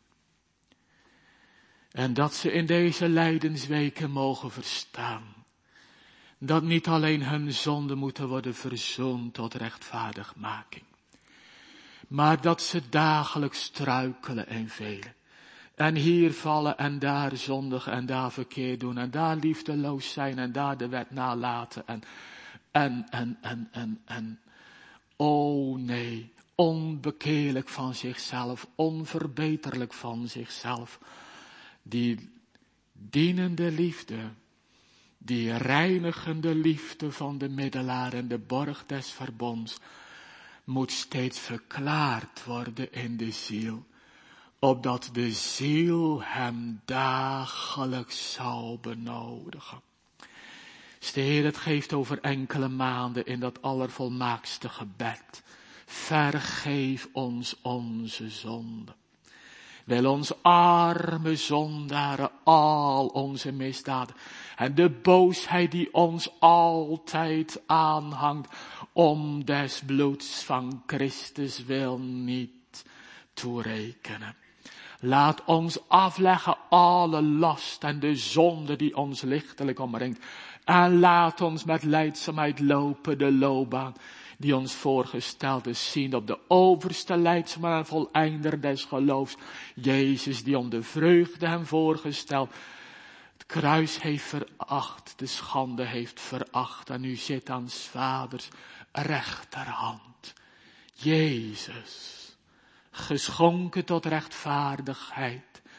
En dat ze in deze lijdensweken mogen verstaan dat niet alleen hun zonden moeten worden verzoend tot rechtvaardigmaking, maar dat ze dagelijks struikelen en velen. En hier vallen en daar zondigen en daar verkeerd doen en daar liefdeloos zijn en daar de wet nalaten en, en, en, en, en, en. Oh nee, onbekeerlijk van zichzelf, onverbeterlijk van zichzelf. Die dienende liefde, die reinigende liefde van de middelaar en de borg des verbonds, moet steeds verklaard worden in de ziel. Opdat de ziel hem dagelijks zal benodigen. Dus de Heer het geeft over enkele maanden in dat allervolmaakste gebed. Vergeef ons onze zonden. Wil ons arme zondaren al onze misdaden en de boosheid die ons altijd aanhangt, om des bloeds van Christus wil niet toerekenen. Laat ons afleggen alle last en de zonde die ons lichtelijk omringt. En laat ons met lijdzaamheid lopen de loopbaan die ons voorgesteld is, zien op de overste leidsman en voleinder des geloofs. Jezus die om de vreugde hem voorgesteld, het kruis heeft veracht, de schande heeft veracht en nu zit aan 's vaders rechterhand. Jezus, geschonken tot rechtvaardigheid,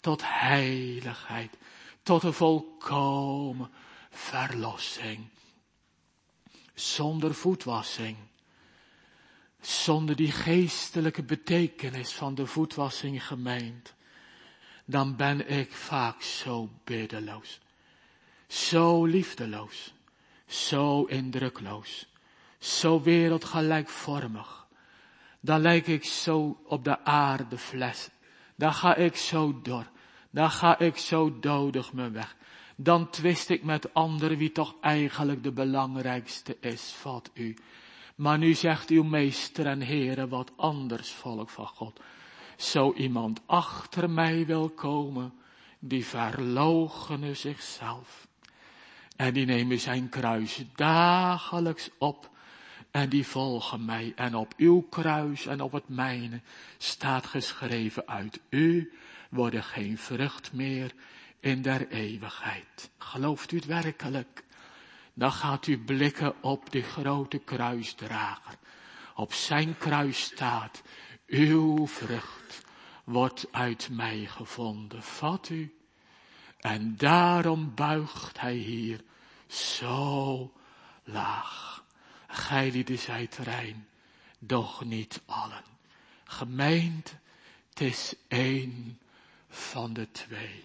tot heiligheid, tot een volkomen verlossing. Zonder voetwassing, zonder die geestelijke betekenis van de voetwassing gemeend, dan ben ik vaak zo biddeloos, zo liefdeloos, zo indrukloos, zo wereldgelijkvormig. Dan lijk ik zo op de aarde fles, dan ga ik zo door, dan ga ik zo dodig me weg. Dan twist ik met anderen wie toch eigenlijk de belangrijkste is, vat u. Maar nu zegt uw meester en heren wat anders, volk van God. Zo iemand achter mij wil komen, die verloochene zichzelf. En die nemen zijn kruis dagelijks op. En die volgen mij. En op uw kruis en op het mijne staat geschreven: uit u worden geen vrucht meer in der eeuwigheid. Gelooft u het werkelijk? Dan gaat u blikken op de grote kruisdrager. Op zijn kruis staat: uw vrucht wordt uit mij gevonden. Vat u. En daarom buigt hij hier zo laag. Gij lieden zijt rein, doch niet allen. Gemeente, het is één van de twee.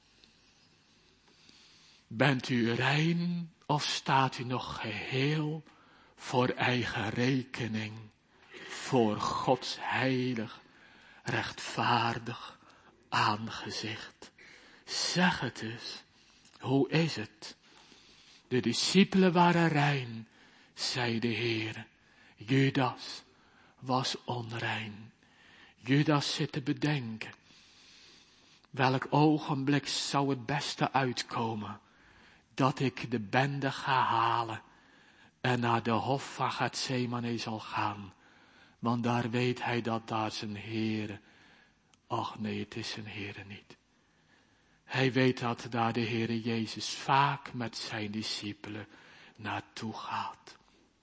Bent u rein of staat u nog geheel voor eigen rekening, voor Gods heilig, rechtvaardig aangezicht? Zeg het eens, hoe is het? De discipelen waren rein, zei de Heer. Judas was onrein. Judas zit te bedenken. Welk ogenblik zou het beste uitkomen? Dat ik de bende ga halen en naar de hof van Getsemane zal gaan. Want daar weet hij dat daar zijn Heere, ach nee, het is zijn Heere niet. Hij weet dat daar de Heere Jezus vaak met zijn discipelen naartoe gaat.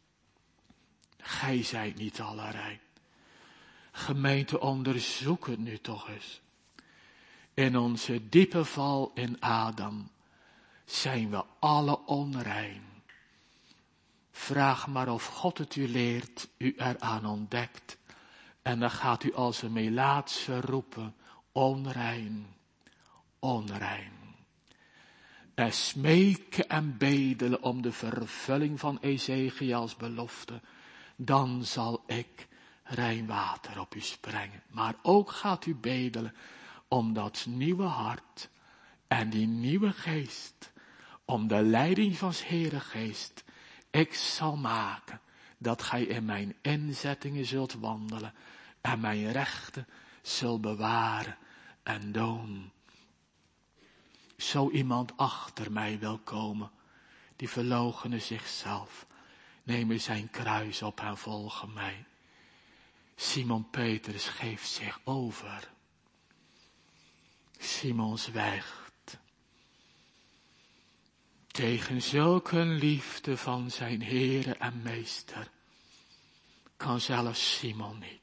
Gij zijt niet alle rein. Gemeente, onderzoek het nu toch eens. In onze diepe val in Adam zijn we alle onrein. Vraag maar of God het u leert, u eraan ontdekt. En dan gaat u als een Melaatse roepen: onrein, onrein. En smeken en bedelen om de vervulling van Ezechiels belofte. Dan zal ik rein water op u sprengen. Maar ook gaat u bedelen om dat nieuwe hart en die nieuwe geest, om de leiding van 's Heere geest. Ik zal maken dat gij in mijn inzettingen zult wandelen en mijn rechten zult bewaren en doen. Zo iemand achter mij wil komen, die verloochene zichzelf, nemen zijn kruis op en volgen mij. Simon Petrus geeft zich over. Simon zwijgt. Tegen zulke liefde van zijn Heere en Meester kan zelfs Simon niet.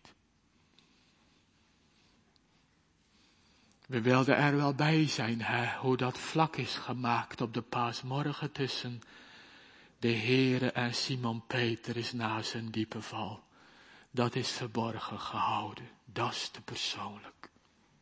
We wilden er wel bij zijn, hè, hoe dat vlak is gemaakt op de paasmorgen tussen de Heere en Simon Petrus na zijn diepe val. Dat is verborgen gehouden. Dat is te persoonlijk.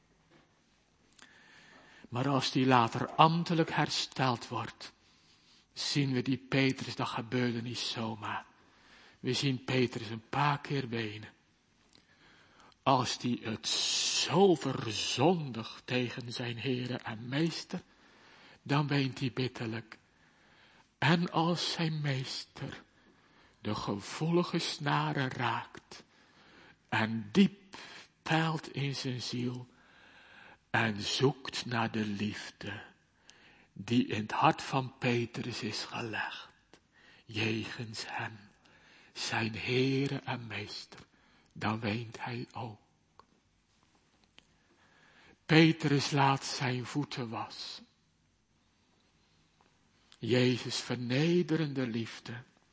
Maar als die later ambtelijk hersteld wordt, zien we die Petrus, dat gebeurde niet zomaar. We zien Petrus een paar keer wenen. Als die het zo verzondigt tegen zijn Heere en Meester, dan weent hij bitterlijk. En als zijn Meester de gevoelige snaren raakt en diep peilt in zijn ziel en zoekt naar de liefde die in het hart van Petrus is gelegd, jegens hem, zijn Heere en Meester, dan weent hij ook. Petrus laat zijn voeten wassen. Jezus vernederende liefde.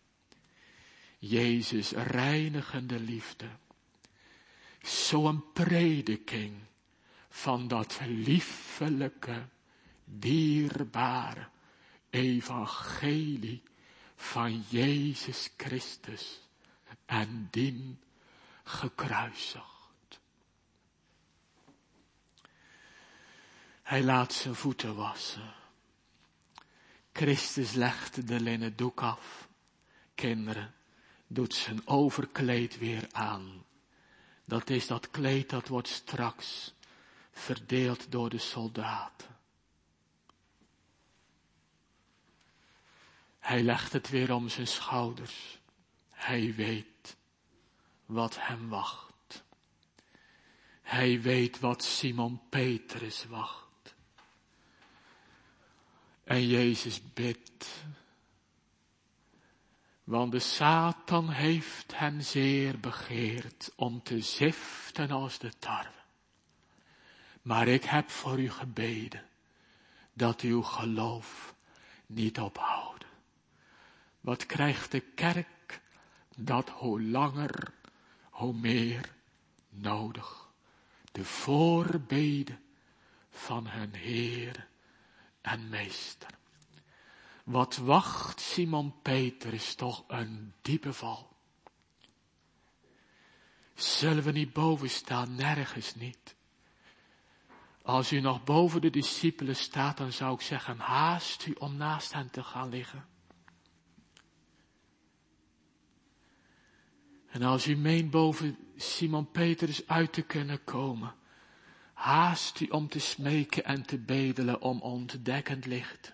Jezus reinigende liefde. Zo'n prediking van dat liefelijke, dierbare evangelie van Jezus Christus en dien gekruisigd. Hij laat zijn voeten wassen. Christus legt de linnen doek af. Kinderen, doet zijn overkleed weer aan. Dat is dat kleed dat wordt straks verdeeld door de soldaten. Hij legt het weer om zijn schouders. Hij weet wat hem wacht. Hij weet wat Simon Petrus wacht. En Jezus bidt. Want de Satan heeft hen zeer begeerd om te ziften als de tarwe. Maar ik heb voor u gebeden dat uw geloof niet ophouden. Wat krijgt de kerk dat hoe langer, hoe meer nodig. De voorbeden van hun Heer en Meester. Wat wacht Simon Petrus toch een diepe val. Zullen we niet boven staan? Nergens niet. Als u nog boven de discipelen staat, dan zou ik zeggen, haast u om naast hen te gaan liggen. En als u meent boven Simon Petrus uit te kunnen komen, haast u om te smeken en te bedelen om ontdekkend licht.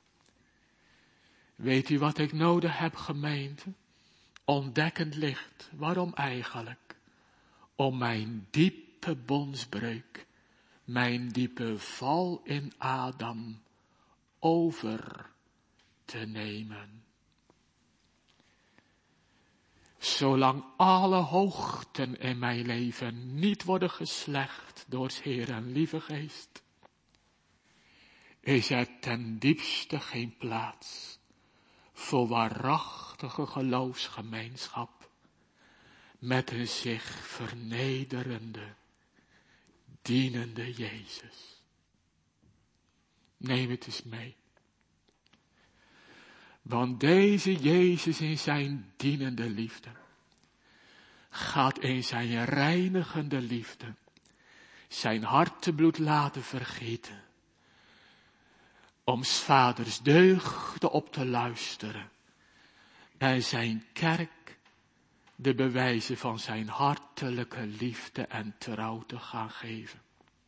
Weet u wat ik nodig heb, gemeente? Ontdekkend licht. Waarom eigenlijk? Om mijn diepe bondsbreuk, mijn diepe val in Adam over te nemen. Zolang alle hoogten in mijn leven niet worden geslecht door 's Heeren lieve geest, is er ten diepste geen plaats voor waarachtige geloofsgemeenschap met een zich vernederende, dienende Jezus. Neem het eens mee. Want deze Jezus in zijn dienende liefde gaat in zijn reinigende liefde zijn hartebloed laten vergieten. Om 's vaders deugden op te luisteren. En zijn kerk de bewijzen van zijn hartelijke liefde en trouw te gaan geven.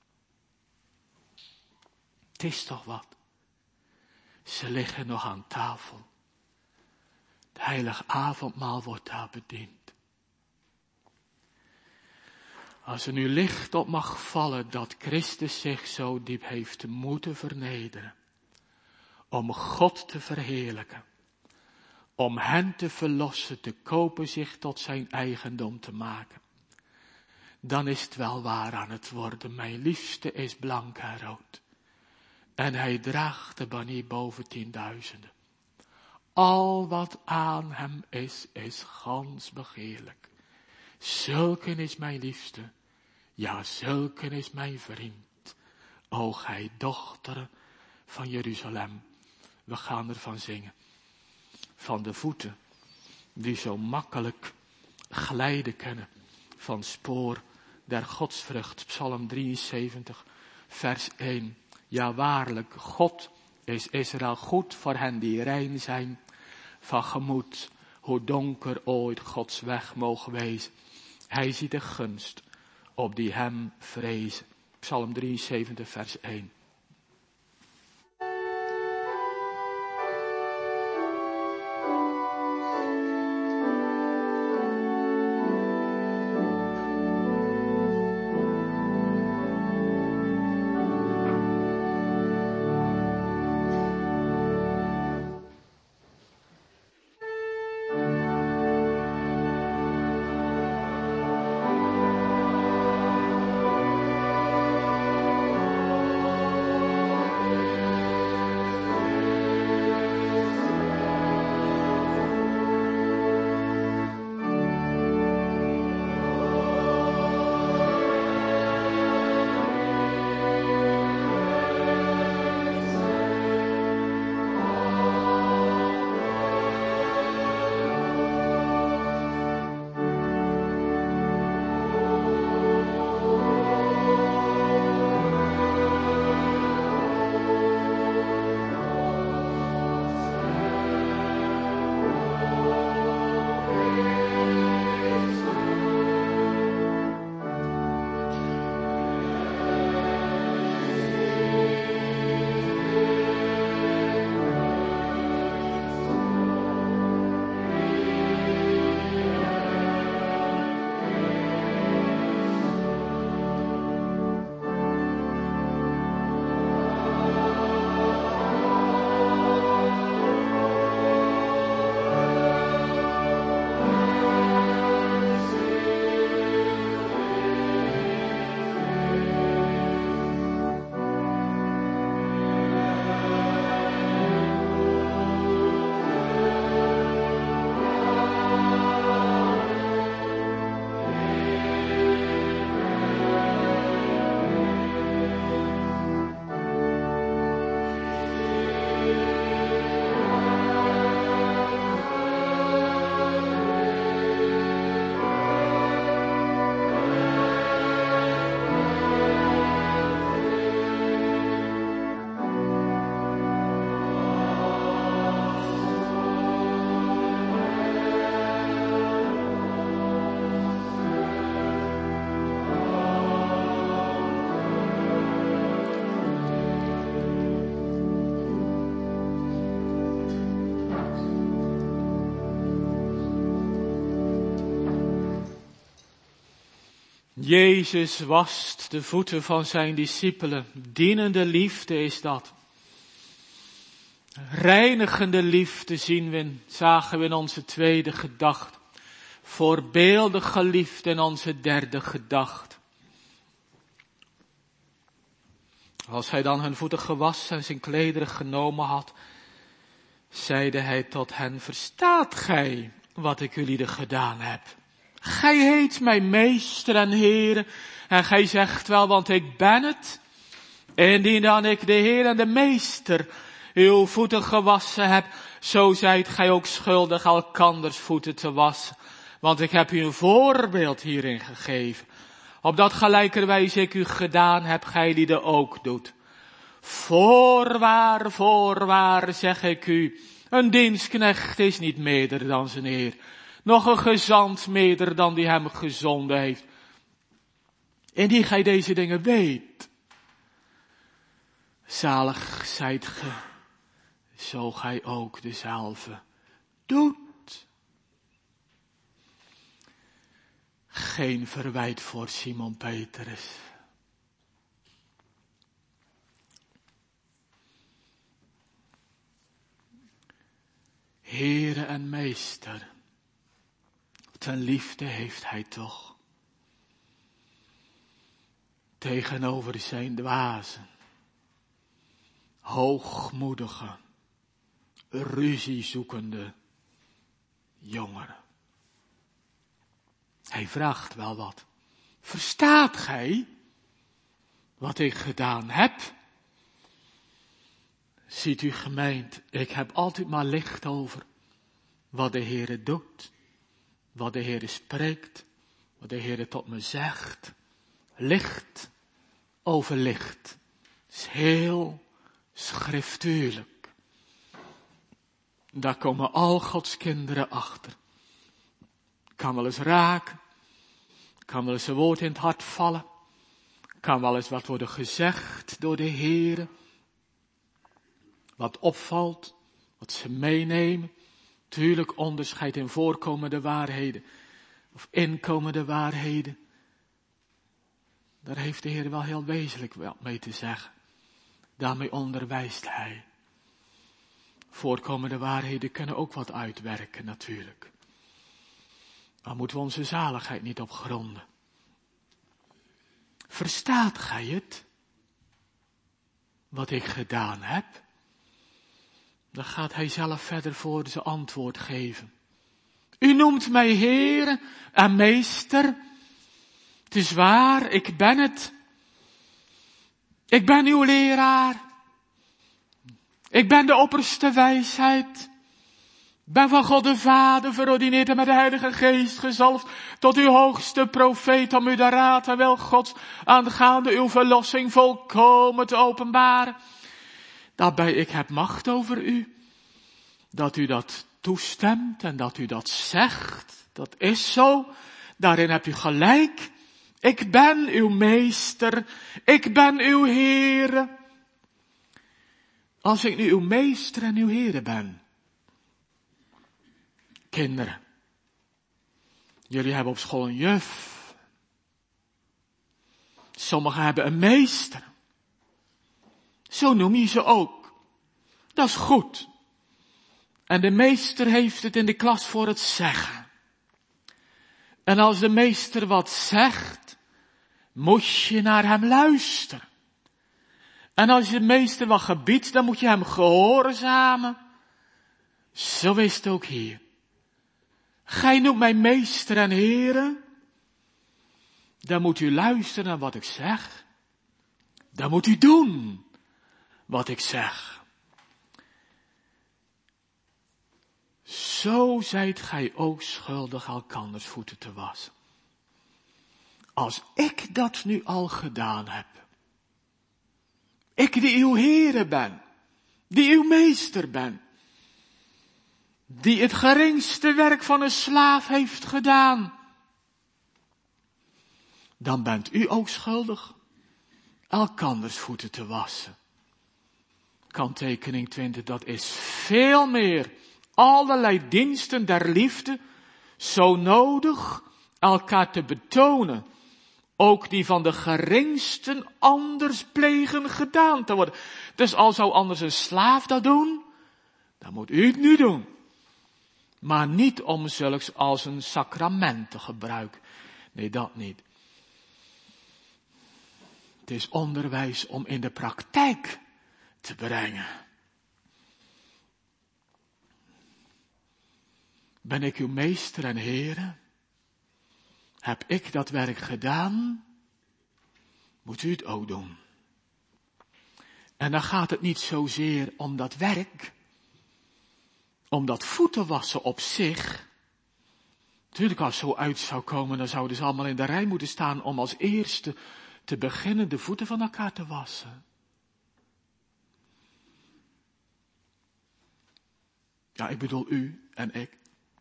Het is toch wat. Ze liggen nog aan tafel. Het heilige avondmaal wordt daar bediend. Als er nu licht op mag vallen dat Christus zich zo diep heeft moeten vernederen. Om God te verheerlijken. Om hen te verlossen, te kopen, zich tot zijn eigendom te maken. Dan is het wel waar aan het worden. Mijn liefste is blank en rood. En hij draagt de banier boven tienduizenden. Al wat aan hem is, is gans begeerlijk. Zulken is mijn liefste. Ja, zulken is mijn vriend. O gij dochter van Jeruzalem. We gaan ervan zingen. Van de voeten die zo makkelijk glijden kunnen. Van spoor der godsvrucht. Psalm drieënzeventig vers één. Ja waarlijk, God is Israël goed voor hen die rein zijn van gemoed. Hoe donker ooit Gods weg mogen wezen. Hij ziet de gunst op die hem vrezen. Psalm drieënzeventig vers één. Jezus wast de voeten van zijn discipelen. Dienende liefde is dat. Reinigende liefde zien we, in, zagen we in onze tweede gedachte. Voorbeeldige liefde in onze derde gedachte. Als hij dan hun voeten gewassen en zijn klederen genomen had, zeide hij tot hen, verstaat gij wat ik jullie gedaan heb? Gij heet mij meester en Heere, en gij zegt wel, want ik ben het. Indien dan ik de Heer en de meester uw voeten gewassen heb, zo zijt gij ook schuldig elkanders voeten te wassen. Want ik heb u een voorbeeld hierin gegeven. Opdat gelijkerwijs ik u gedaan heb, gij die de ook doet. Voorwaar, voorwaar, zeg ik u, een dienstknecht is niet meerder dan zijn Heer. Nog een gezant meerder dan die hem gezonden heeft. Indien gij deze dingen weet, zalig zijt ge, zo gij ook dezelfde doet. Geen verwijt voor Simon Petrus. Heere en meester, ten liefde heeft hij toch tegenover zijn dwaze, hoogmoedige, ruziezoekende jongeren. Hij vraagt wel wat. Verstaat gij wat ik gedaan heb? Ziet u gemeente, ik heb altijd maar licht over wat de Heere doet, wat de Heere spreekt, wat de Heere tot me zegt. Licht over licht. Het is heel schriftuurlijk. Daar komen al Gods kinderen achter. Kan wel eens raken. Kan wel eens een woord in het hart vallen. Kan wel eens wat worden gezegd door de Heere. Wat opvalt. Wat ze meenemen. Tuurlijk onderscheid in voorkomende waarheden. Of inkomende waarheden. Daar heeft de Heer wel heel wezenlijk wel mee te zeggen. Daarmee onderwijst hij. Voorkomende waarheden kunnen ook wat uitwerken natuurlijk. Maar moeten we onze zaligheid niet op gronden. Verstaat gij het? Wat ik gedaan heb? Dan gaat hij zelf verder voor zijn antwoord geven. U noemt mij Heer en Meester. Het is waar, ik ben het. Ik ben uw leraar. Ik ben de opperste wijsheid. Ik ben van God de Vader verordineerd en met de Heilige Geest gezalfd tot uw hoogste profeet om u de raad en wil Gods aangaande uw verlossing volkomen te openbaren. Daarbij ik heb macht over u. Dat u dat toestemt en dat u dat zegt. Dat is zo. Daarin hebt u gelijk. Ik ben uw meester. Ik ben uw Heere. Als ik nu uw meester en uw Heere ben. Kinderen. Jullie hebben op school een juf. Sommigen hebben een meester. Zo noem je ze ook. Dat is goed. En de meester heeft het in de klas voor het zeggen. En als de meester wat zegt, moet je naar hem luisteren. En als je de meester wat gebiedt, dan moet je hem gehoorzamen. Zo is het ook hier. Gij noemt mij meester en Heere. Dan moet u luisteren naar wat ik zeg. Dan moet u doen wat ik zeg. Zo zijt gij ook schuldig elkanders voeten te wassen. Als ik dat nu al gedaan heb. Ik die uw Heere ben. Die uw meester ben. Die het geringste werk van een slaaf heeft gedaan. Dan bent u ook schuldig elkanders voeten te wassen. Kanttekening twintig, dat is veel meer. Allerlei diensten der liefde, zo nodig elkaar te betonen, ook die van de geringsten anders plegen gedaan te worden. Dus al zou anders een slaaf dat doen, dan moet u het nu doen. Maar niet om zulks als een sacrament te gebruiken. Nee, dat niet. Het is onderwijs om in de praktijk te brengen. Ben ik uw meester en Heere? Heb ik dat werk gedaan? Moet u het ook doen. En dan gaat het niet zozeer om dat werk, om dat voeten wassen op zich. Natuurlijk, als het zo uit zou komen, dan zouden ze allemaal in de rij moeten staan om als eerste te beginnen de voeten van elkaar te wassen. Ja, ik bedoel u en ik.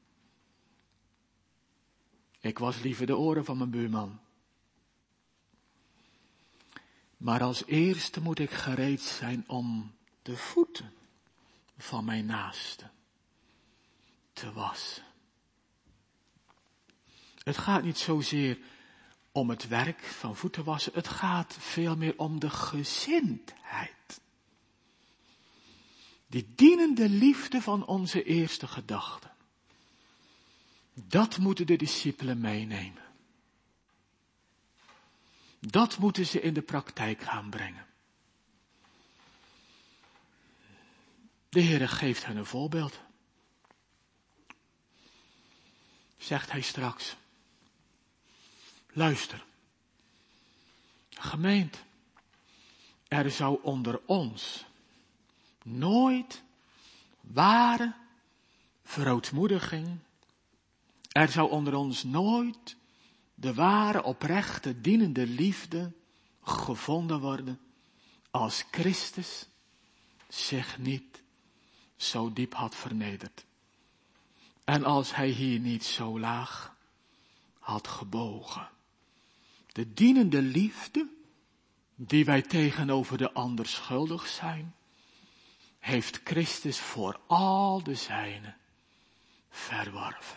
Ik was liever de oren van mijn buurman. Maar als eerste moet ik gereed zijn om de voeten van mijn naaste te wassen. Het gaat niet zozeer om het werk van voeten wassen. Het gaat veel meer om de gezindheid. Die dienende liefde van onze eerste gedachten. Dat moeten de discipelen meenemen. Dat moeten ze in de praktijk gaan brengen. De Heere geeft hen een voorbeeld. Zegt hij straks. Luister. Gemeente. Er zou onder ons nooit ware verootmoediging. Er zou onder ons nooit de ware, oprechte, dienende liefde gevonden worden als Christus zich niet zo diep had vernederd. En als hij hier niet zo laag had gebogen. De dienende liefde, die wij tegenover de ander schuldig zijn, heeft Christus voor al de zijnen verworven.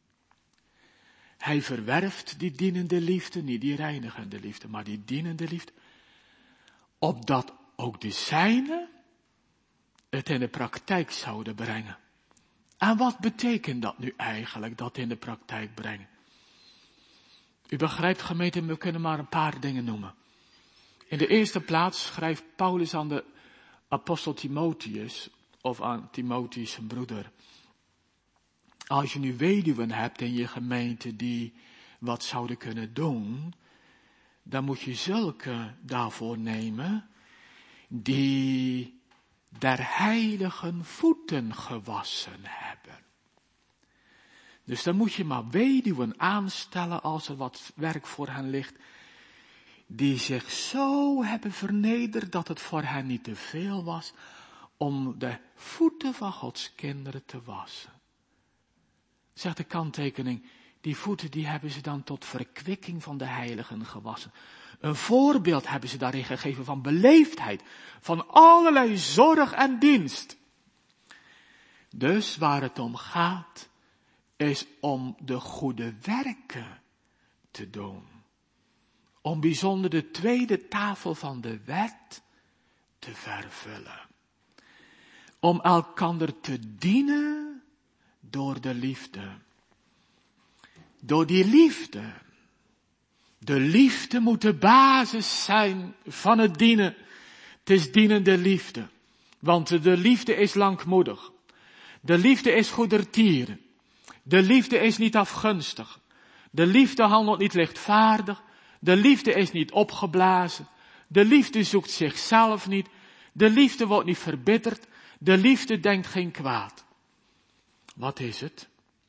Hij verwerft die dienende liefde, niet die reinigende liefde, maar die dienende liefde, opdat ook de zijnen het in de praktijk zouden brengen. En wat betekent dat nu eigenlijk, dat in de praktijk brengen? U begrijpt, gemeente, we kunnen maar een paar dingen noemen. In de eerste plaats schrijft Paulus aan de apostel Timotheus, of aan Timotheus zijn broeder. Als je nu weduwen hebt in je gemeente die wat zouden kunnen doen, dan moet je zulke daarvoor nemen die der heiligen voeten gewassen hebben. Dus dan moet je maar weduwen aanstellen als er wat werk voor hen ligt, die zich zo hebben vernederd dat het voor hen niet te veel was om de voeten van Gods kinderen te wassen. Zegt de kanttekening, die voeten die hebben ze dan tot verkwikking van de heiligen gewassen. Een voorbeeld hebben ze daarin gegeven van beleefdheid, van allerlei zorg en dienst. Dus waar het om gaat, is om de goede werken te doen. Om bijzonder de tweede tafel van de wet te vervullen. Om elkander te dienen door de liefde. Door die liefde. De liefde moet de basis zijn van het dienen. Het is dienende liefde. Want de liefde is langmoedig. De liefde is goedertieren. De liefde is niet afgunstig. De liefde handelt niet lichtvaardig. De liefde is niet opgeblazen. De liefde zoekt zichzelf niet. De liefde wordt niet verbitterd. De liefde denkt geen kwaad. Wat is het?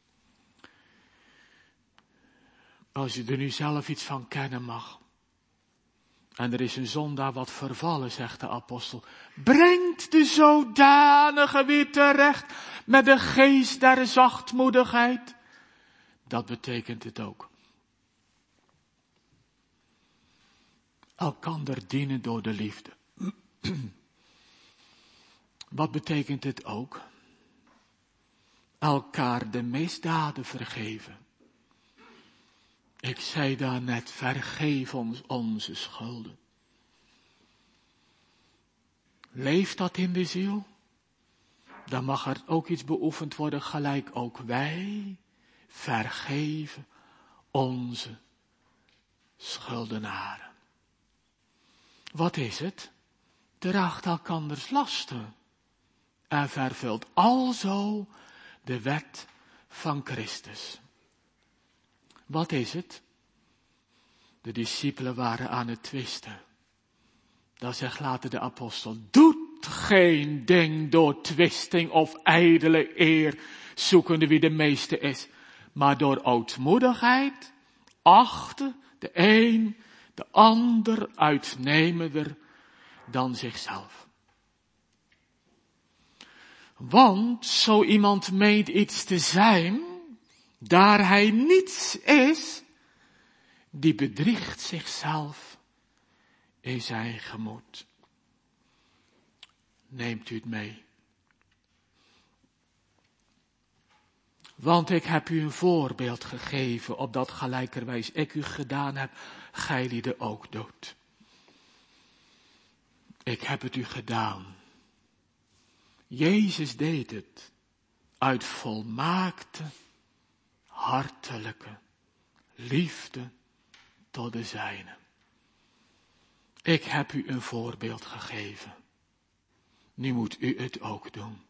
Als je er nu zelf iets van kennen mag. En er is een zondaar wat vervallen, zegt de apostel. Brengt de zodanige weer terecht met de geest der zachtmoedigheid. Dat betekent het ook. Elkander dienen door de liefde. Wat betekent het ook? Elkaar de misdaden vergeven. Ik zei daarnet, vergeef ons onze schulden. Leeft dat in de ziel? Dan mag er ook iets beoefend worden, gelijk ook wij vergeven onze schuldenaren. Wat is het? Draagt elkanders lasten en vervult alzo de wet van Christus. Wat is het? De discipelen waren aan het twisten. Dan zegt later de apostel, doet geen ding door twisting of ijdele eer, zoekende wie de meeste is, maar door ootmoedigheid achte de een de ander uitnemender dan zichzelf. Want zo iemand meent iets te zijn, daar hij niets is, die bedriegt zichzelf in zijn gemoed. Neemt u het mee. Want ik heb u een voorbeeld gegeven, opdat gelijkerwijs ik u gedaan heb, gij lieden ook doet. Ik heb het u gedaan. Jezus deed het uit volmaakte, hartelijke liefde tot de zijnen. Ik heb u een voorbeeld gegeven. Nu moet u het ook doen.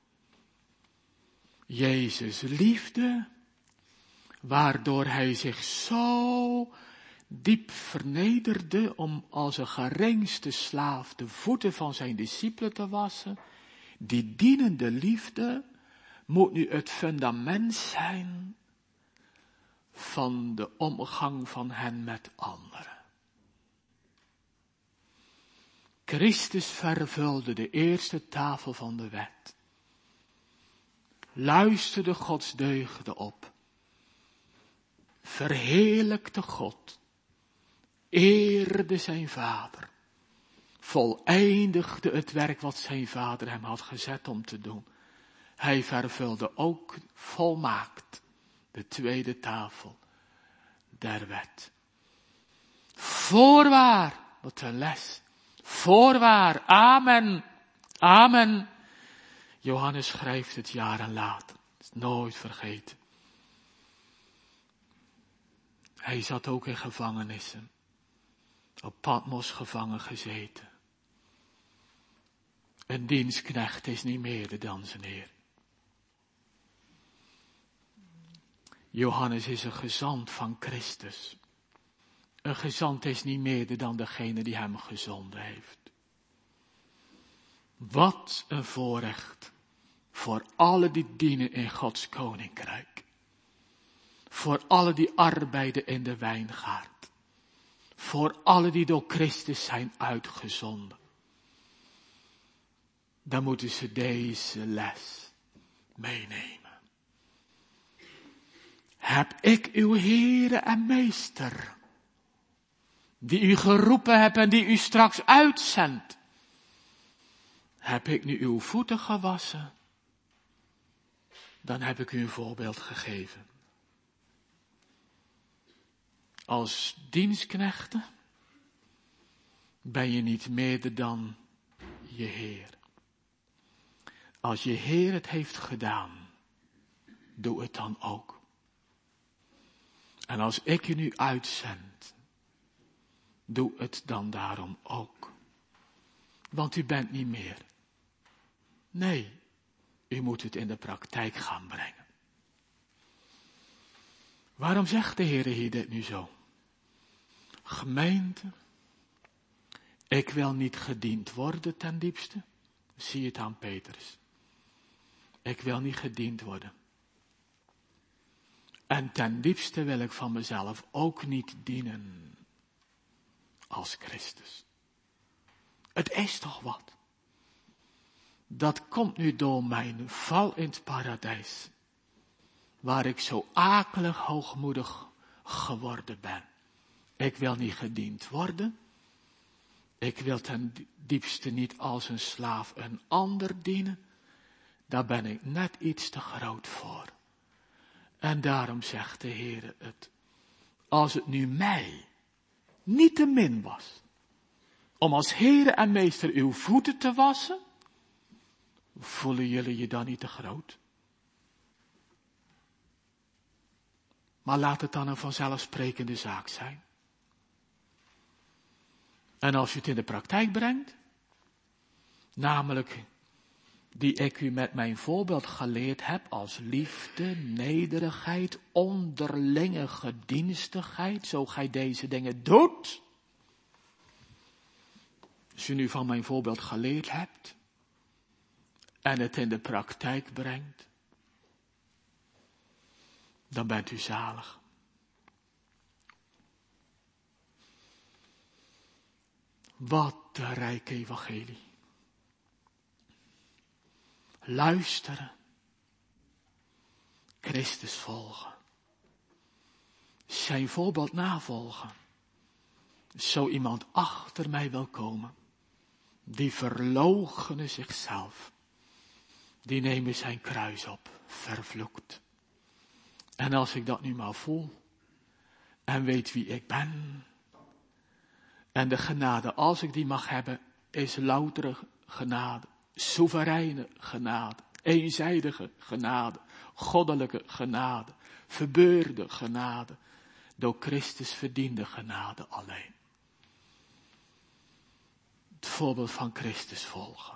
Jezus liefde, waardoor hij zich zo diep vernederde om als een geringste slaaf de voeten van zijn discipelen te wassen. Die dienende liefde moet nu het fundament zijn van de omgang van hen met anderen. Christus vervulde de eerste tafel van de wet. Luisterde Gods deugden op. Verheerlijkte God. Eerde zijn Vader. Voleindigde het werk wat zijn Vader hem had gezet om te doen. Hij vervulde ook volmaakt de tweede tafel der wet. Voorwaar, wat een les. Voorwaar, amen, amen. Johannes schrijft het jaren later. Het is nooit vergeten. Hij zat ook in gevangenissen. Op Patmos gevangen gezeten. Een dienstknecht is niet meer dan zijn Heer. Johannes is een gezant van Christus. Een gezant is niet meer dan degene die hem gezonden heeft. Wat een voorrecht voor alle die dienen in Gods koninkrijk. Voor alle die arbeiden in de wijngaard. Voor alle die door Christus zijn uitgezonden. Dan moeten ze deze les meenemen. Heb ik uw Heere en Meester, die u geroepen hebt en die u straks uitzendt, heb ik nu uw voeten gewassen, dan heb ik u een voorbeeld gegeven. Als dienstknechten ben je niet meer dan je Heer. Als je Heer het heeft gedaan, doe het dan ook. En als ik je nu uitzend, doe het dan daarom ook. Want u bent niet meer. Nee, u moet het in de praktijk gaan brengen. Waarom zegt de Heer hier dit nu zo? Gemeente, ik wil niet gediend worden ten diepste. Zie het aan Petrus. Ik wil niet gediend worden. En ten diepste wil ik van mezelf ook niet dienen als Christus. Het is toch wat. Dat komt nu door mijn val in het paradijs. Waar ik zo akelig hoogmoedig geworden ben. Ik wil niet gediend worden. Ik wil ten diepste niet als een slaaf een ander dienen. Daar ben ik net iets te groot voor. En daarom zegt de Heer het. als het nu mij niet te min was om als Heere en Meester uw voeten te wassen, voelen jullie je dan niet te groot? Maar laat het dan een vanzelfsprekende zaak zijn. En als je het in de praktijk brengt, namelijk die ik u met mijn voorbeeld geleerd heb als liefde, nederigheid, onderlinge gedienstigheid, zo gij deze dingen doet. Als u nu van mijn voorbeeld geleerd hebt en het in de praktijk brengt, dan bent u zalig. Wat een rijk evangelie. Luisteren. Christus volgen. Zijn voorbeeld navolgen. Zo iemand achter mij wil komen. Die verloochenen zichzelf. Die nemen zijn kruis op. Vervloekt. En als ik dat nu maar voel. En weet wie ik ben. En de genade, als ik die mag hebben, is loutere genade. Soevereine genade. Eenzijdige genade. Goddelijke genade. Verbeurde genade. Door Christus verdiende genade alleen. Het voorbeeld van Christus volgen.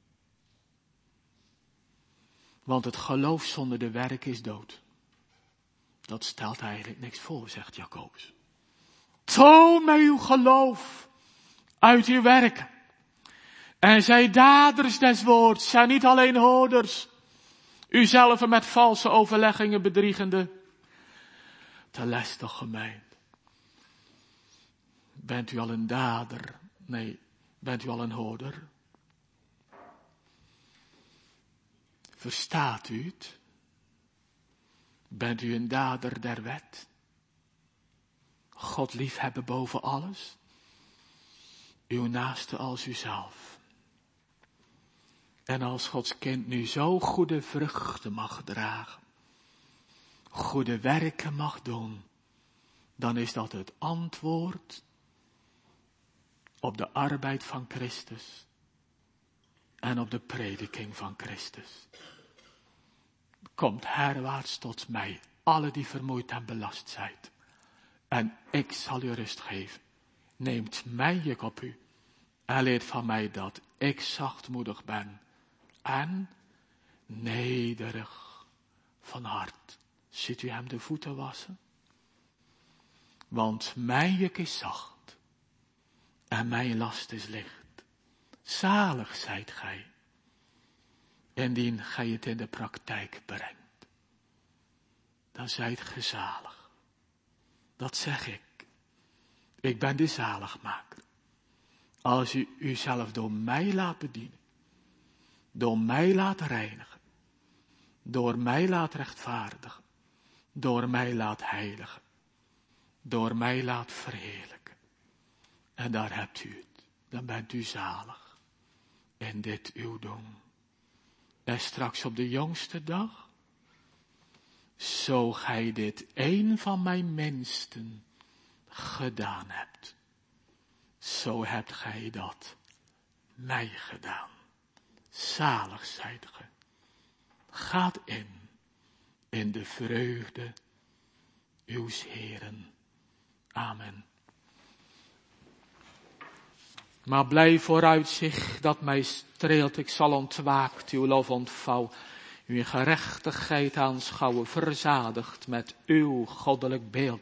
Want het geloof zonder de werk is dood. Dat stelt eigenlijk niks voor, zegt Jacobus. Toon mij uw geloof uit uw werken. En zij daders des woords, zijn niet alleen hoorders. Uzelf met valse overleggingen bedriegende. Te les toch gemeend. Bent u al een dader? Nee, bent u al een hoorder? Verstaat u het? Bent u een dader der wet? God liefhebben boven alles? Uw naaste als uzelf. En als Gods kind nu zo goede vruchten mag dragen, goede werken mag doen, dan is dat het antwoord op de arbeid van Christus en op de prediking van Christus. Komt herwaarts tot mij, alle die vermoeid en belast zijt, en ik zal u rust geven. Neemt mijn juk op u en leert van mij dat ik zachtmoedig ben en nederig van hart. Ziet u hem de voeten wassen? Want mijn juk is zacht en mijn last is licht. Zalig zijt gij, indien gij het in de praktijk brengt. Dan zijt ge zalig. Dat zeg ik. Ik ben de zaligmaker. Als u uzelf door mij laat bedienen. Door mij laat reinigen. Door mij laat rechtvaardigen. Door mij laat heiligen. Door mij laat verheerlijken. En daar hebt u het. Dan bent u zalig. In dit uw doen. En straks op de jongste dag. Zo gij dit een van mijn minsten gedaan hebt. Zo hebt gij dat mij gedaan. Zalig zijt ge. Gaat in, in de vreugde uws Heeren. Amen. Maar blijf vooruitzicht dat mij streelt, ik zal ontwaakt uw lof ontvouw. U in gerechtigheid aanschouwen, verzadigd met uw goddelijk beeld.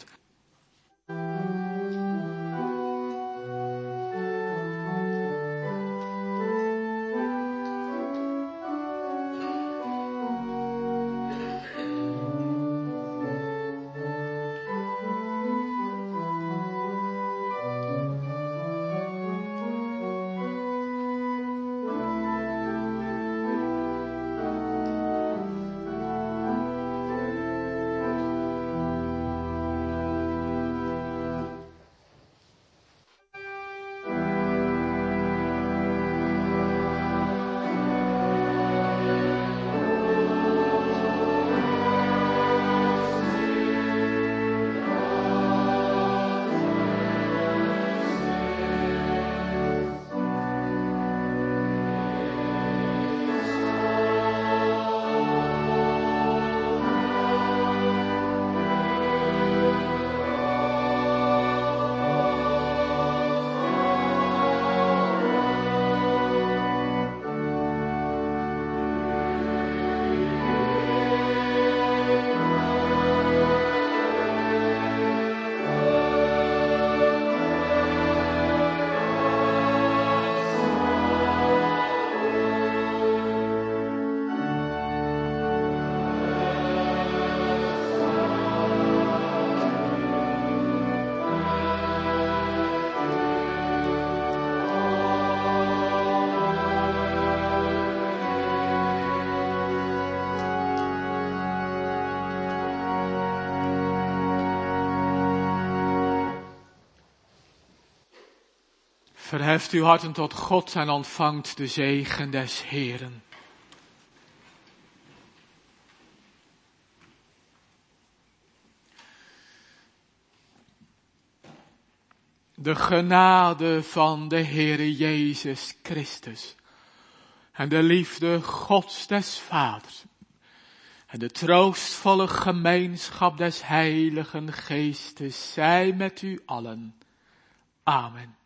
Verheft uw harten tot God en ontvangt de zegen des Heeren. De genade van de Heere Jezus Christus en de liefde Gods des Vaders en de troostvolle gemeenschap des Heiligen Geestes zij met u allen. Amen.